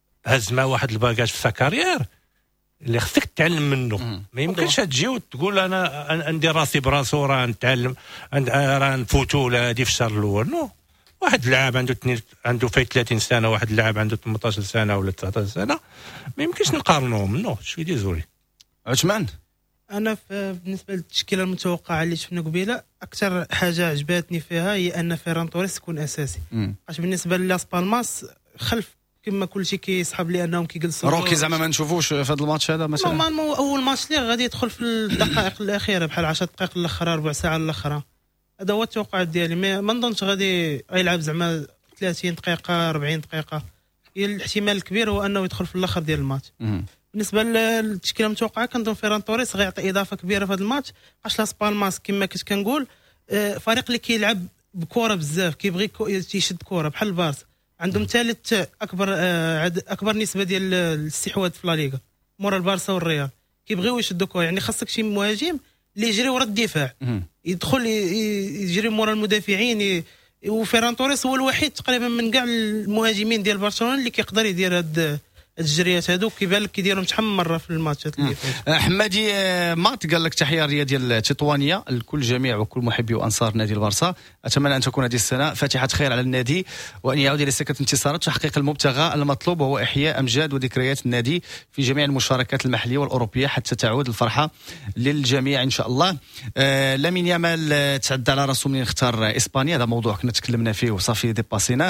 هز مع واحد الباجاج في ساكارير اللي خصك تتعلم منه. ما يمكنش تجي وتقول انا ندير راسي براسو راه نتعلم راه نفوتوا هذه في الشهر الاول. نو واحد اللاعب عنده تنين عنده فايت ثلاثين سنه واحد اللاعب عنده ثمنطاش سنه ولا تسعطاش سنه ما يمكنش نقارنوهم. نو شوي ديزولي عثمان. انا بالنسبه للتشكيله المتوقعه اللي شفنا قبيله اكثر حاجه عجبتني فيها هي ان فيران توريس يكون اساسي. اش بالنسبه لاس بالماس خلف كما كل شيء كيسحب لانهم كيجلسوا روكي زعما ما نشوفوش في هذا الماتش هذا مثلا. نورمالمون اول ماتش ليه غادي يدخل في الدقائق الاخيره بحال عشر دقائق الاخرى ربع ساعه الاخرى. هذا هو التوقعات ديالي. ما نظنش غادي يلعب زعما ثلاثين دقيقه أربعين دقيقه. الاحتمال الكبير هو انه يدخل في الاخر ديال الماتش. بالنسبه للتشكيله المتوقعه كنظن فيران توريس غيعطي اضافه كبيره في هذا الماتش. علاش لاس بالماس كما كنت كنقول فريق اللي كيلعب بكره بزاف كيبغي يشد كره بحال البارسا عندهم ثالث اكبر اكبر نسبه ديال الاستحواذ في لا ليغا مورا البارسا والريال. كيبغيو يشدوا كره يعني خاصك شي مهاجم اللي يجري ورا الدفاع يدخل يجري مورا المدافعين. وفيران توريس هو الوحيد تقريبا من كاع المهاجمين ديال برشلونه اللي كيقدر يدير هاد الجريات هذوك كيبان لك كيديرهم شحال من مره في الماتشات اللي فاتت. حمادي مات قال لك تحيه رياضيه ديال تطوانيه لكل جميع وكل محبي وانصار نادي البارسا. اتمنى ان تكون هذه السنه فاتحه خير على النادي وان يعود الى سكه انتصارات وتحقيق المبتغى المطلوب وهو احياء امجاد وذكريات النادي في جميع المشاركات المحليه والاوروبيه حتى تعود الفرحه للجميع ان شاء الله. آه لامين يامال تعدى على راسو من اختار اسبانيا. هذا موضوع كنا تكلمنا فيه وصافي ديباسيناه.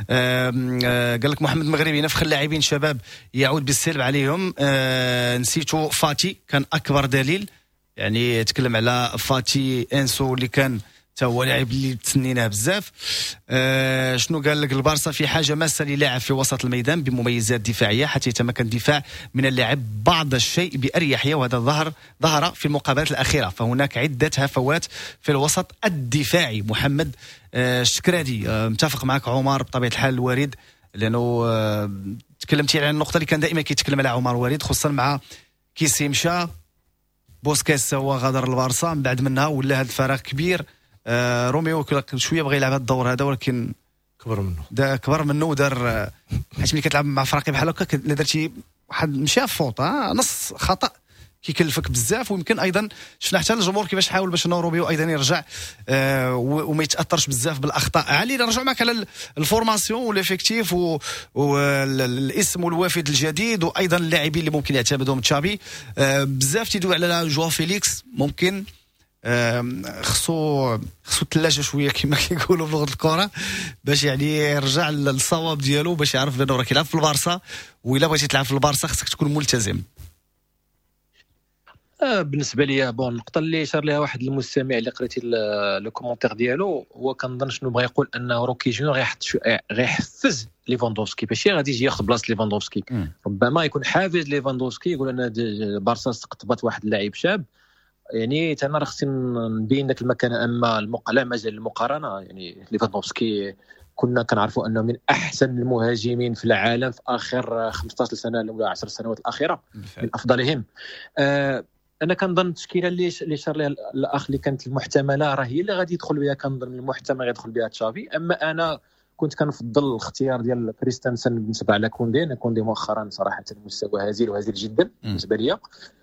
آه آه قال لك محمد مغربي نفخ اللاعبين شباب يعود بالسلب عليهم. آه نسيتو فاتي كان اكبر دليل يعني تكلم على فاتي انسو اللي كان حتى هو لاعب اللي تسنيناه بزاف. آه شنو قال لك؟ البارسا في حاجه ماسه للاعب في وسط الميدان بمميزات دفاعيه حتى يتمكن الدفاع من اللعب بعض الشيء باريحيه، وهذا ظهر ظهر في المقابلات الاخيره. فهناك عده هفوات في الوسط الدفاعي. محمد آه الشكرادي آه متفق معك عمر بطبيعه الحال الوارد، لانه آه تكلمتي على النقطه اللي كان دائما كيتكلم عليها عمر وارد، خصوصا مع كيسي مشى، بوسكيتس هو غادر البارسا من بعد منها ولا هذا الفراغ كبير. آه روميو شويه بغى يلعب هذا الدور هذا، ولكن كبر منه دا كبر منه ودار. حيت ملي كتلعب مع فريق بحال هكا الا درتي واحد مشى فوط آه نص خطا كيكلفك بزاف. ويمكن ايضا شفنا حتى الجمهور كيفاش حاول باش انه روبيو ايضا يرجع آه وما يتاثرش بزاف بالاخطاء. علي نرجعوا معك على الفورماسيون والافكتيف والاسم والوافد الجديد، وايضا اللاعبين اللي ممكن يعتمدهم تشابي. آه بزاف تيدوي على جواو فيليكس، ممكن خصو خصو الثلاجه شويه كما كيقولوا بلغه الكره باش يعني يرجع للصواب ديالو، باش يعرف بانه راه كيلعب في البارسا، والا بغيتي تلعب في البارسا خصك تكون ملتزم. آه بالنسبه لي بون النقطه اللي اشار لها واحد المستمع اللي قريتي لو كومونتير ديالو، هو كنظن شنو بغى يقول انه روكي جونيور غيحط غيحفز ليفاندوفسكي باش غادي يجي ياخذ بلاصه ليفاندوفسكي. ربما يكون حافز ليفاندوفسكي، يقول ان بارسا استقطبت واحد اللاعب شاب. يعني انا راه خصني نبين داك المكانه، اما المق... لا مجال المقارنه. يعني ليفاندوفسكي كنا كنعرفوا انه من احسن المهاجمين في العالم في اخر خمسطاش سنه ولا عشر سنوات الاخيره، من افضلهم. آه انا كنظن التشكيله اللي اللي شار لها الاخ اللي كانت المحتمله راه هي اللي غادي يدخل بها، كنظن المحتمل غيدخل بها تشافي. اما انا كنت كنفضل الاختيار ديال كريستنسن بالنسبه على كوندي. انا كوندي مؤخرا صراحه المستوى هزيل وهزيل جدا بالنسبه لي.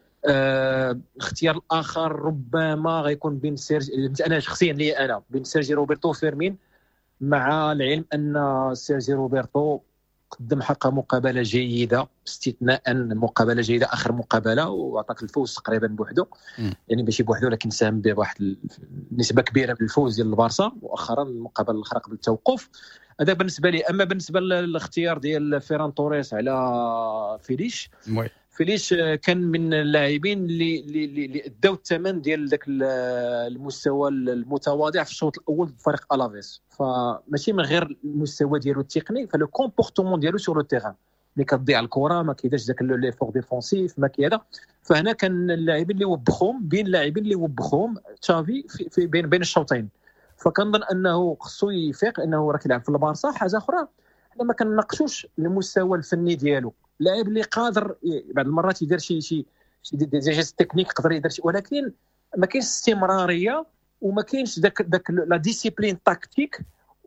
آه اختيار الاخر ربما غيكون بين سيرجي، انا شخصيا لي انا بين سيرجي روبرتو وفيرمين، مع العلم ان سيرجي روبرتو قدم حق مقابله جيده استثناء مقابله جيده اخر مقابله وعطاك الفوز تقريبا بوحده، يعني ماشي بوحده لكن ساهم بواحد نسبه كبيره من الفوز ديال البارسا. مؤخرا المقابله الاخرى قبل التوقف. هذا بالنسبه لي. اما بالنسبه للاختيار ديال فيران توريس على فيليش، فيليش كان من اللاعبين اللي اللي اداو الثمن ديال ذاك المستوى المتواضع في الشوط الاول فريق الافيس. فماشي من غير المستوى ديالو التقني، فلو كومبورتمون ديالو سور لو تيران ملي كتضيع الكره ما كيداش ذاك لي فور ديفونسيف ما كي هذا. فهنا كان اللاعبين اللي وبخهم بين اللاعبين اللي وبخهم تشافي في, في بين بين الشوطين. فكنظن انه خصو يفيق انه راه كيلعب في البارسا. حاجه اخرى حنا ما كنناقشوش المستوى الفني ديالو، لاعب اللي قادر بعض المرات يدير شي شي دي جيست تكنيك يقدر يدير شي، ولكن ما كاينش استمراريه وما كاينش داك داك لا ديسيبلين تاكتيك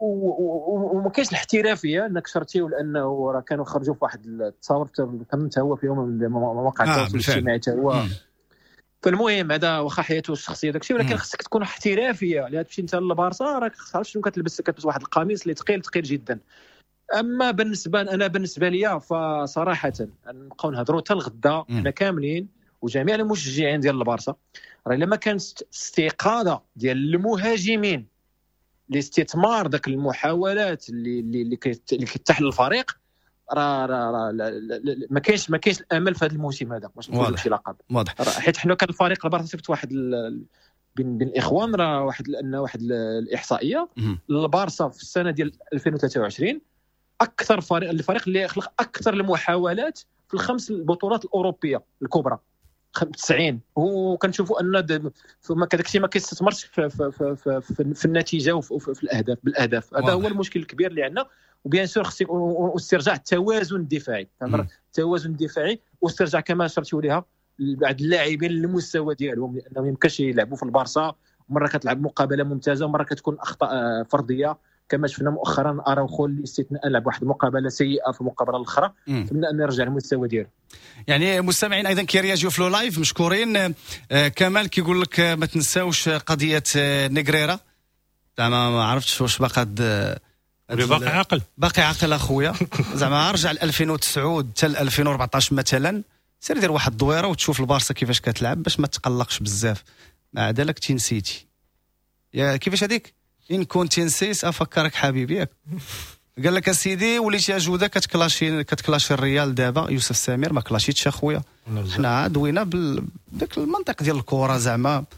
وما كاينش الاحترافيه انك شرتيو، لانه راه كانوا خرجوا في واحد التصاور كنت هو في يوم من مواقع التواصل الاجتماعي حتى هو. فالمهم هذا واخا حياته الشخصيه داكشي، ولكن خصك تكون احترافيه. لا تمشي انت للبارسا راك خصك شنو كتلبس، كتلبس واحد القميص اللي ثقيل ثقيل جدا. اما بالنسبه انا بالنسبه لي فصراحه نبقاو نهضروا حتى الغدا حنا كاملين وجميع المشجعين ديال البارسا، راه الا ما كانت استيقاظه ديال المهاجمين لاستثمار ذاك المحاولات اللي اللي اللي كتحل الفريق، راه راه ما كاينش ما كاينش الامل في هذا الموسم هذا باش نفوزوا بشي لقب. حيت حنا كان الفريق البارسا شفت واحد بين بين الاخوان راه واحد لان واحد الاحصائيه البارسا في السنه ديال ألفين وثلاثة وعشرين اكثر فريق الفريق اللي خلق اكثر المحاولات في الخمس البطولات الاوروبيه الكبرى تسعين. وكنشوفوا ان داك الشيء ما كيستثمرش في, في, في, في, في النتيجه وفي في الاهداف بالاهداف. هذا هو المشكل الكبير اللي عندنا. وبيان سور خص استرجاع التوازن الدفاعي، التوازن الدفاعي واسترجاع كما اشرتوا ليها بعض اللاعبين المستوى ديالهم، لانه ما يمكنش يلعبوا في البارسا مره كتلعب مقابله ممتازه ومره كتكون اخطاء فرديه كما شفنا مؤخرا. اراوخو اللي استثناء لعب واحد المقابله سيئه في المقابله الاخرى، نتمنى ان يرجع للمستوى ديالو. يعني مستمعين ايضا كيرياجيو في لو لايف مشكورين. آه كمال كيقول لك ما تنساوش قضيه آه نيغريرا. زعما ما عرفتش واش باقي باقي عاقل باقي عاقل اخويا. زعما رجع ل ألفين وتسعة حتى ل ألفين وأربعطاش مثلا، سير دير واحد الدويره وتشوف البارسا كيفاش كتلعب باش ما تقلقش بزاف. مع ذلك تنسيتي يا كيفاش هذيك ان كنت نسيت افكرك حبيبي ياك. قال لك اسيدي وليتي جوده كتكلاشي كتكلاشي الريال دابا. يوسف سمير ما كلاشيتش اخويا، حنا دوينا بداك المنطق ديال الكره زعما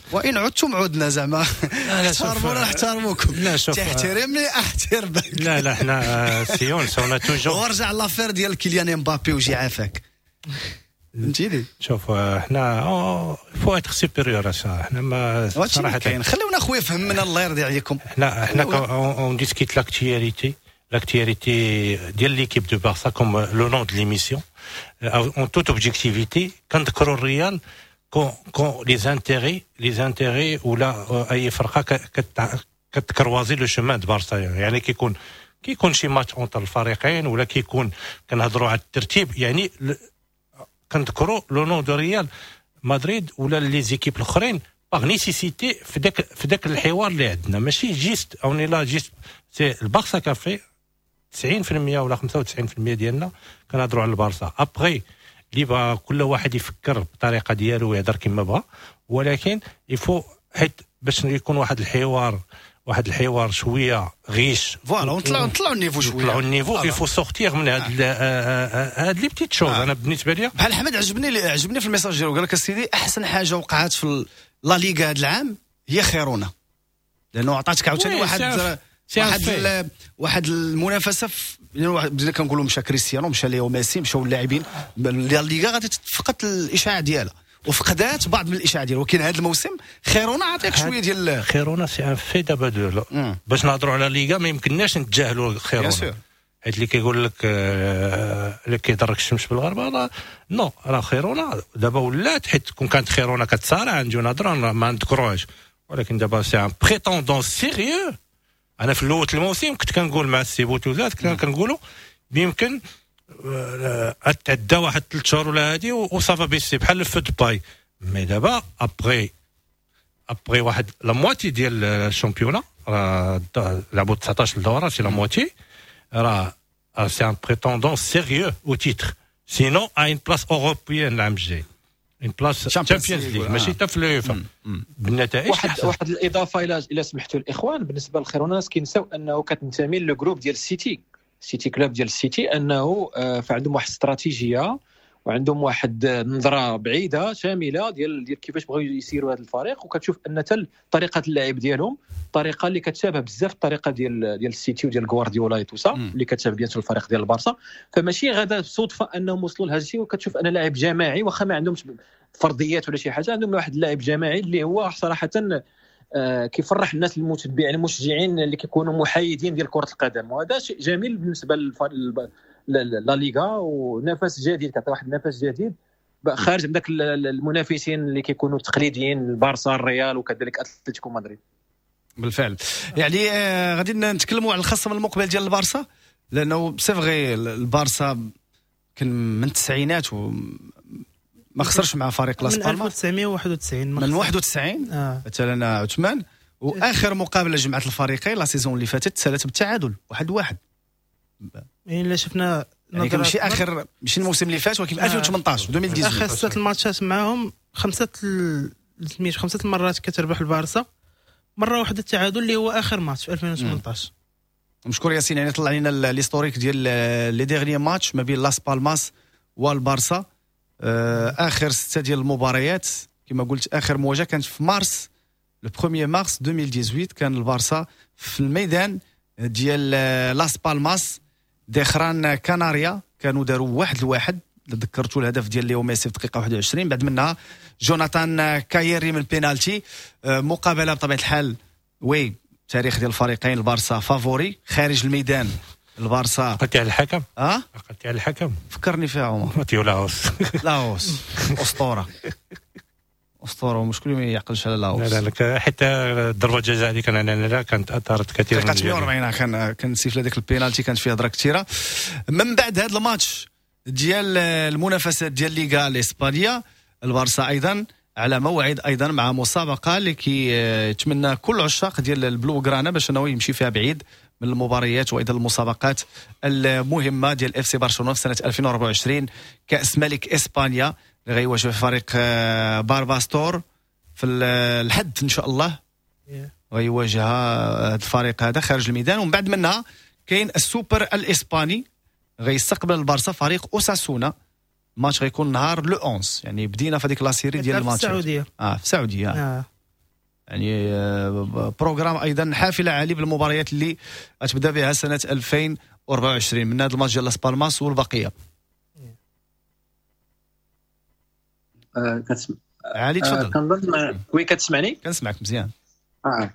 وان عدتم عدنا زعما احترمونا نحترموكم. لا شوف تحترمني احترمك. لا لا حنا سيون سونا توجور. ورجع لافير ديال كيليان امبابي وجي عافاك فهمتيني. شوف حنا فو اتر سوبيريور حنا ما صراحه كاين. خليونا خويا فهمنا الله يرضي عليكم. حنا حنا اون ديسكيت لاكتياليتي لاكتياليتي ديال ليكيب دو بارسا كوم لو نون دو ليميسيون اون توت اوبجيكتيفيتي. كنذكروا الريال كون كون لي زانتيري لي زانتيري ولا اي فرقه كتكروازي لو شومان دو بارسا. يعني كيكون كيكون شي ماتش اونتر الفريقين ولا كيكون كنهضروا على الترتيب. يعني كنذكروا لو نون دو ريال مدريد ولا لي زيكيب الاخرين باغ نيسيسيتي في داك في داك الحوار اللي عندنا. ماشي جيست اوني لا جيست سي البارسا كافي تسعين بالمئة ولا خمسة وتسعين بالمئة ديالنا كنهضروا على البارسا. ابغي اللي بغا كل واحد يفكر بالطريقه ديالو ويهضر كما بغا. ولكن يفو حيت باش يكون واحد الحوار واحد الحوار شويه غيش فوالا ونطلعوا نطلعوا النيفو شويه نطلعوا النيفو. يفو سورتير من هاد هاد لي بتيت شوز. انا بالنسبه لي بحال حمد عجبني عجبني في الميساج ديالو. قال لك السيدي احسن حاجه وقعت في لا ليغا هذا العام هي خيرونا لانه عطاتك عاوتاني واحد واحد واحد المنافسه. بدينا كنقولوا مشى كريستيانو مشى ليو ميسي مشاو اللاعبين الليغا غادي تفقد الاشاعه ديالها وفقدات بعض من الاشاعه ديالها. ولكن هذا الموسم خيرونا عطيك شويه ديال خيرونا سي ان في دابا دو باش نهضروا على ليغا ما يمكنناش نتجاهلوا خيرونا. حيت اللي كيقول لك اللي كيضرك الشمس بالغربه نو راه خيرونا دابا ولات. حيت كون كانت خيرونا كتصارع نجيو نهضروا ما نذكروهاش. ولكن دابا سي ان بريتوندون سيريو. انا في الاول الموسم كنت كنقول مع السي بوتوزات كنا كنقولوا يمكن اتعدى واحد ثلاث شهور ولا هادي وصافا بيسي بحال الفوت باي. مي دابا ابري ابري واحد لا مواتي ديال الشامبيونا راه لعبوا تسعطاش دوره سي لا مواتي. راه سي ان بريتوندون سيريو او تيتر سينو ا اون بلاص اوروبيان العام الجاي. ان بلاص تشامبيونز ليغ ماشي حتى في اليوفا بالنتائج. واحد أحسن. واحد الاضافه الى الى سمحتوا الاخوان بالنسبه للخيرونا الناس كينساو انه كتنتمي لو جروب ديال السيتي سيتي كلوب ديال السيتي. انه فعندهم واحد استراتيجيه وعندهم واحد نظره بعيده شامله ديال ديال كيفاش بغاو يسيروا هذا الفريق. وكتشوف ان حتى طريقه اللعب ديالهم طريقه اللي كتشابه بزاف الطريقه ديال ديال السيتي وديال غوارديولا توسا اللي كتشابه بيان الفريق ديال البارسا. فماشي غدا صدفه انهم وصلوا لهذا الشيء. وكتشوف ان لاعب جماعي واخا ما عندهمش فرضيات ولا شي حاجه عندهم واحد اللاعب جماعي اللي هو صراحه آه كيفرح الناس المتبعين المشجعين اللي كيكونوا محايدين ديال كره القدم. وهذا شيء جميل بالنسبه لا ليغا ونفس جديد كتعطي واحد النفس جديد خارج من ذاك المنافسين اللي كيكونوا تقليديين البارسا الريال وكذلك اتلتيكو مدريد. بالفعل يعني آه غادي نتكلموا على الخصم المقبل ديال البارسا لانه سي فغي البارسا كان من التسعينات و ما خسرش مع فريق لاس بالماس من ألف وتسعمائة وواحد وتسعين من واحد وتسعين آه. مثلا عثمان. واخر مقابله جمعت الفريقين لا سيزون اللي فاتت تسالت بالتعادل واحد واحد. يعني الا شفنا يعني ماشي اخر ماشي الموسم اللي فات ولكن ألفين وثمنطاش ألفين وثمانية عشر اخر ست الماتشات معاهم خمسه سميت خمسه المرات كتربح البارسا مره واحده التعادل اللي هو اخر ماتش في ألفين وثمنطاش. مشكور ياسين. يعني طلع لنا ليستوريك ديال لي ديغني ماتش ما بين لاس بالماس والبارسا. اخر سته ديال المباريات كما قلت اخر مواجهه كانت في مارس لو واحد مارس ألفين وثمانية عشر. كان البارسا في الميدان ديال لاس بالماس دخران كناريا كانوا داروا واحد لواحد. ذكرتوا الهدف ديال ليو ميسي في الدقيقه واحد وعشرين. بعد منها جوناثان كايري من البينالتي. مقابله بطبيعه الحال وي تاريخ ديال الفريقين البارسا فافوري خارج الميدان. البارسا قلت على الحكم اه قلت على الحكم فكرني فيها عمر ماتيو لاوس لاوس اسطوره اسطوره ومشكل ما يعقلش على لاوس. لا لا حتى ضربه الجزاء اللي كان لا كانت اثرت كثير من ثمانية وأربعين كان كان سيف لهذاك البينالتي كانت فيه هضره كثيره. من بعد هذا الماتش ديال المنافسات ديال ليغا الاسبانيه البارسا ايضا على موعد ايضا مع مسابقه اللي كيتمنى كل عشاق ديال البلو غرانا باش انه يمشي فيها بعيد من المباريات وايضا المسابقات المهمه ديال اف سي برشلونه في سنه ألفين وأربعة وعشرين. كاس ملك اسبانيا اللي غيواجه فريق بارباستور في الحد ان شاء الله غيواجه هذا الفريق هذا خارج الميدان. ومن بعد منها كاين السوبر الاسباني غيستقبل البارسا فريق اوساسونا. ماتش غيكون نهار لو أونز. يعني بدينا في هذيك لا سيري ديال الماتشات في السعوديه اه في السعوديه آه. يعني بروغرام ايضا حافله عاليه بالمباريات اللي غتبدا بها سنه ألفين وأربعة وعشرين من هذا الماتش ديال لاس بالماس والبقيه. آه كتسمع علي تفضل. كنظن وي كتسمعني كنسمعك مزيان. اه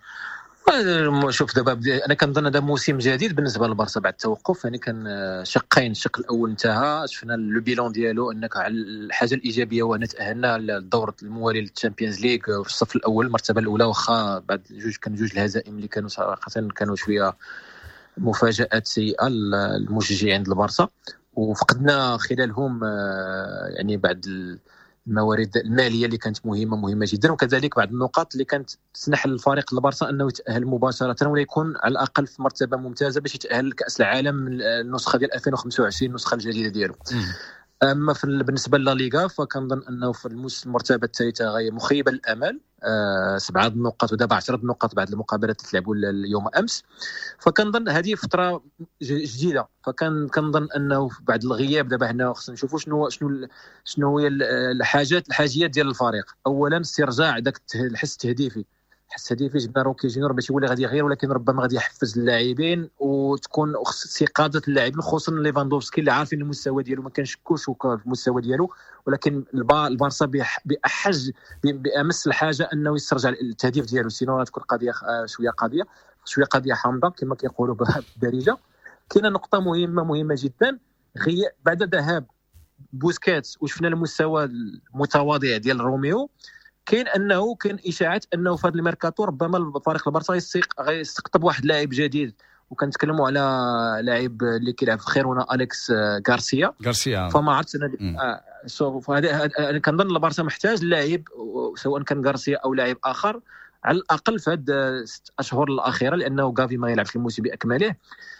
شوف دابا انا كنظن هذا موسم جديد بالنسبه للبارسا بعد التوقف. يعني كان شقين، الشق الاول انتهى، شفنا لو بيلون ديالو انك على الحاجه الايجابيه هو ان تاهلنا للدور الموالي للتشامبيونز ليغ في الصف الاول المرتبه الاولى، واخا بعد جوج كان جوج الهزائم اللي كانوا صراحه كانوا شويه مفاجات سيئه للمشجعين عند البارسا، وفقدنا خلالهم يعني بعد الموارد الماليه اللي كانت مهمه مهمه جدا، وكذلك بعض النقاط اللي كانت تسنح للفريق البارسا انه يتاهل مباشره ولا يكون على الاقل في مرتبه ممتازه باش يتاهل لكاس العالم النسخه ديال ألفين وخمسة وعشرين النسخه الجديده ديالو. اما في بالنسبه للليغا فكنظن انه في المرتبه الثالثه غير مخيبه للامال، آه سبعه نقاط ودابا عشرة نقاط بعد المقابلات اللي تلعبوا اليوم امس. فكنظن هذه فتره جديده، فكان كنظن انه بعد الغياب دابا حنا خصنا نشوفوا شنو شنو شنو هي الحاجات الحاجيات ديال الفريق. اولا استرجاع داك الحس التهديفي، الحس التهديفي جبنا روكي جونيور باش يولي غادي يغير، ولكن ربما غادي يحفز اللاعبين وتكون استقاده اللاعبين خصوصا ليفاندوفسكي اللي عارفين المستوى ديالو، ما كنشكوش في المستوى ديالو، ولكن البارسا باحج بامس الحاجه انه يسترجع التهديف ديالو، سينو تكون قضيه شويه قضيه شويه قضيه حامضه كما كيقولوا بالدارجه. كاينه نقطه مهمه مهمه جدا، غياب بعد ذهاب بوسكيتس وشفنا المستوى المتواضع ديال روميو، كاين انه كاين اشاعات انه في هذا الميركاتو ربما فريق البارسا غيستقطب واحد لاعب جديد، وكنتكلموا على لاعب اللي كيلعب في خيرونا اليكس غارسيا غارسيا فما عرفتش انا آه سو هذا انا كنظن البارسا محتاج لاعب سواء كان غارسيا او لاعب اخر على الاقل في هاد ست اشهر الاخيره، لانه غافي ما يلعب في الموسم باكمله.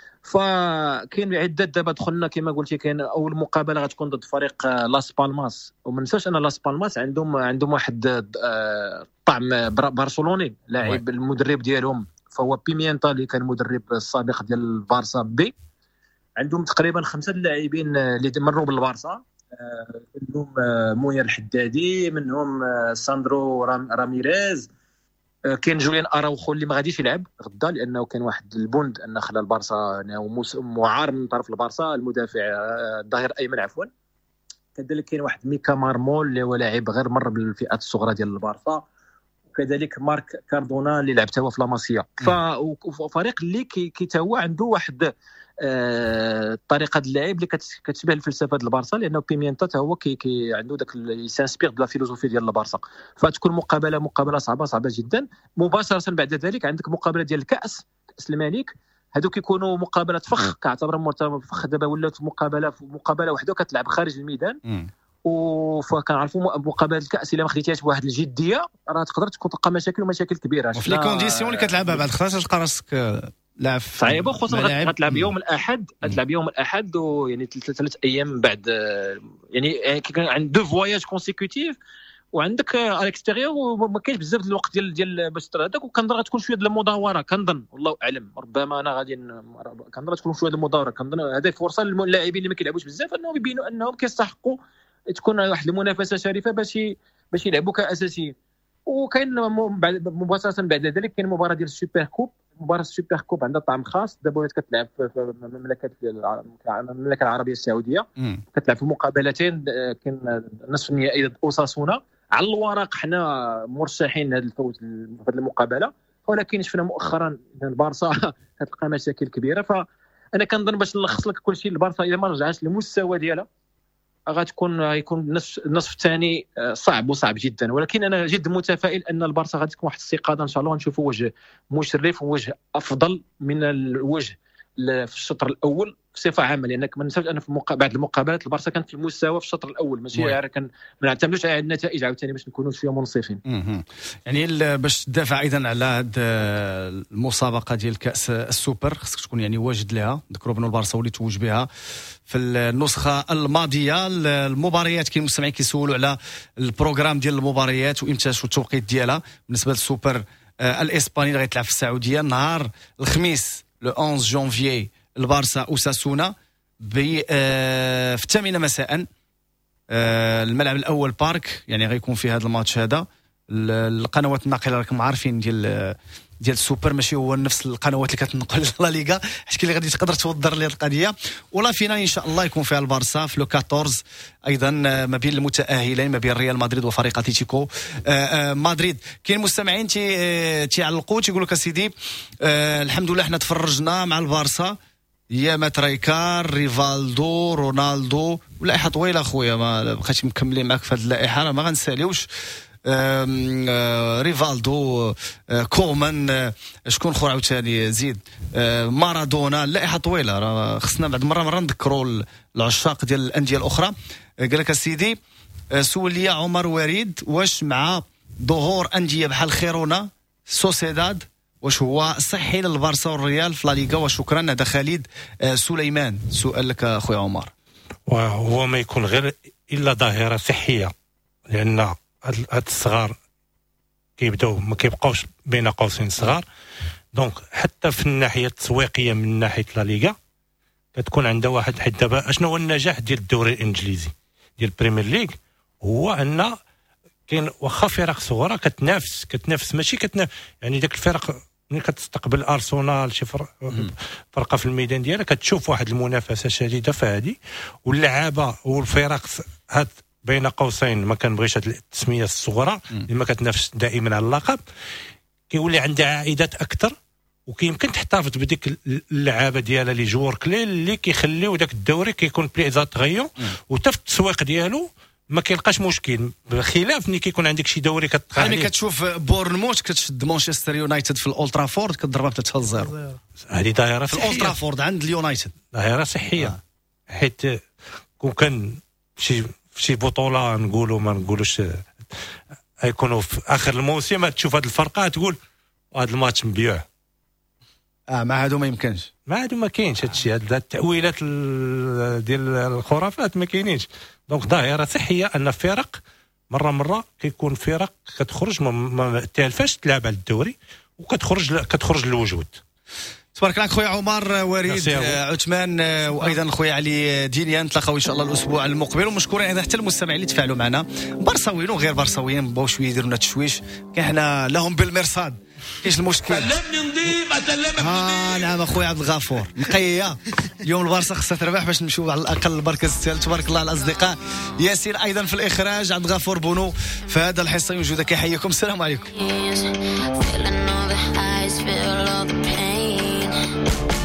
فكاين عده دابا دخلنا كما قلتي، كاين اول مقابله غتكون ضد فريق لاس بالماس، وما ننساش ان لاس بالماس عندهم عندهم واحد طعم برشلوني، لاعب المدرب ديالهم فهو بيمينتا اللي كان مدرب السابق ديال البارسا بي. عندهم تقريبا خمسه لاعبين اللي مروا بالبارسا، منهم مويا الحدادي، منهم ساندرو راميريز، كاين جوليان اراوخو اللي ما غاديش يلعب غدا لانه كان واحد البوند ان خلى البارسا انه معار من طرف البارسا، المدافع الظهير ايمن عفوا. كذلك كاين واحد ميكا مارمول اللي هو لاعب غير مر بالفئات الصغرى ديال البارسا، وكذلك مارك كاردونا اللي لعب توا في لاماسيا. ففريق اللي كيتوا عنده واحد آه طريقه اللعب اللي كتشبه الفلسفه ديال البارسا، لانه بيمينتا حتى هو كي, كي عنده داك يسانسبير دو لا فيلوزوفي ديال البارسا. فتكون مقابله مقابله صعبه صعبه جدا. مباشره بعد ذلك عندك مقابله ديال الكاس كاس الملك، هادو كيكونوا مقابله فخ، كاعتبر فخ دابا ولات مقابله مقابله وحده كتلعب خارج الميدان. م. وفكنعرفوا مقابله الكاس الا ما خديتيهاش بواحد الجديه راه تقدر تكون تلقى مشاكل ومشاكل كبيره، وفي لي كونديسيون اللي كتلعبها بعد خلاص تلقى راسك لاعب صعيبه، خصوصا غتلعب يوم الاحد غتلعب يوم الاحد ويعني ثلاث ايام بعد، يعني كان عند دو فواياج كونسيكوتيف وعندك على الاكستيريور وما كاينش بزاف الوقت ديال ديال باش هذاك، وكنظن غتكون شويه ديال المداوره، كنظن والله اعلم، ربما انا غادي كنظن تكون شويه ديال المداوره. كنظن هذه فرصه للاعبين اللي ما كيلعبوش بزاف انهم يبينوا انهم كيستحقوا تكون واحد المنافسه شريفه باش باش يلعبوا كاساسيين. وكاين مباشره بعد ذلك كاين مباراه ديال السوبر كوب، مباراه السوبر كوب عندها طعم خاص، دابا ولات كتلعب في المملكه المملكه العربيه السعوديه، كتلعب في مقابلتين، كاين نصف النهائي ضد اوساسونا. على الورق حنا مرشحين لهذا الفوز في هذه المقابله، ولكن شفنا مؤخرا ان البارسا كتلقى مشاكل كبيره. فانا كنظن باش نلخص لك كل شيء، البارسا اذا ما رجعش للمستوى ديالها غتكون يكون النصف النصف الثاني صعب وصعب جدا، ولكن انا جد متفائل ان البارسا غادي تكون واحد الاستقاده ان شاء الله، ونشوفوا وجه مشرف ووجه افضل من الوجه في الشطر الاول بصفه عامه، لانك ما ننساوش ان في المقا... بعد المقابلات البارسا كانت في المستوى في الشطر الاول، ماشي كان ما نعتمدوش على النتائج عاوتاني باش نكونوا شويه منصفين. يعني باش تدافع ايضا على هذه المسابقه ديال كاس السوبر خصك تكون يعني واجد لها. ذكروا بانه البارسا ولي توج بها في النسخه الماضيه. المباريات كاين مستمعين كيسولوا على البروغرام ديال المباريات وامتى شو التوقيت ديالها بالنسبه للسوبر الاسباني اللي غيتلعب في السعوديه نهار الخميس لو أحد جونفيي. البارسا أوساسونا في الثامنة مساء، الملعب الأول بارك، يعني غيكون في هذا الماتش هذا القنوات الناقله راكم عارفين ديال ديال السوبر ماشي هو نفس القنوات اللي كتنقل لا ليغا، حيت اللي غادي تقدر توضر لي القضيه. ولا فينا ان شاء الله يكون فيها البارسا في لو أربعطاش ايضا ما بين المتاهلين ما بين ريال مدريد وفريق اتلتيكو مدريد. كاين مستمعين تي تيعلقوا تيقولوا لك اسيدي الحمد لله حنا تفرجنا مع البارسا يا ماتريكار ريفالدو رونالدو ولائحه طويله اخويا ما بقيتش مكملين معاك في هذه اللائحه راه ما غنساليوش. ريفالدو كومان شكون خو عاوتاني زيد مارادونا اللائحه طويله راه خصنا بعد مره مره نذكروا العشاق ديال الانديه الاخرى. قال لك اسيدي سول لي عمر وريد واش مع ظهور انديه بحال خيرونا سوسيداد واش هو صحي للبارسا والريال في لا ليغا؟ وشكرا. هذا خالد سليمان سؤال لك اخويا عمر. وهو ما يكون غير الا ظاهره صحيه، لان هاد الصغار كيبداو ما كيبقاوش بين قوسين صغار. دونك حتى في الناحيه التسويقيه من ناحيه لا ليغا كتكون عندها واحد. حيت دابا اشنو هو النجاح ديال الدوري الانجليزي ديال البريمير ليغ؟ هو ان كاين واخا فرق صغيره كتنافس كتنافس ماشي كتنافس يعني داك الفرق ملي كتستقبل ارسنال شي فرقه في الميدان ديالها كتشوف واحد المنافسه شديده في هذه، واللعابه والفرق هاد بين قوسين ما كنبغيش هاد التسميه الصغرى اللي ما كتنافس دائما على اللقب، كيولي عندها عائدات اكثر وكيمكن تحتفظ بديك اللعابه ديالها لي جوور كلي اللي كيخليو داك الدوري كيكون بلي تغيون وتا في التسويق ديالو ما كيلقاش مشكل، بخلاف ملي كيكون عندك شي دوري كتقع ملي كتشوف بورنموث كتشد مانشستر يونايتد في الأولترافورد كتضربها بثلاثة لصفر. هذه ظاهره في الأولترافورد عند اليونايتد ظاهره صحيه آه. حيت كون كان شي شي بطوله نقولوا ما نقولوش يكونوا في اخر الموسم تشوف هذه الفرقه تقول هذا الماتش مبيوع. اه مع هادو ما يمكنش، مع هادو ما كاينش هادشي. هاد التاويلات ديال الخرافات ما كاينينش. دونك ظاهره صحيه ان الفرق مره مره كيكون فرق كتخرج ما تالفاش تلعب على الدوري وكتخرج كتخرج للوجود. تبارك الله خويا عمر وريد عثمان وايضا خويا علي دينيان. نتلاقاو ان شاء الله الاسبوع المقبل، ومشكورين ايضا حتى المستمعين اللي تفاعلوا معنا برصاويين وغير برصاويين بغاو شويه يديروا لنا تشويش. كاين حنا لهم بالمرصاد كاينش المشكل. سلمني نضيف اسلمك اه نعم اخويا عبد الغفور نقيه. اليوم البارسا خصها تربح باش نمشيو على الاقل المركز الثالث. تبارك الله على الاصدقاء. ياسين ايضا في الاخراج، عبد الغفور بونو في هذا الحصه موجوده كيحييكم. السلام عليكم.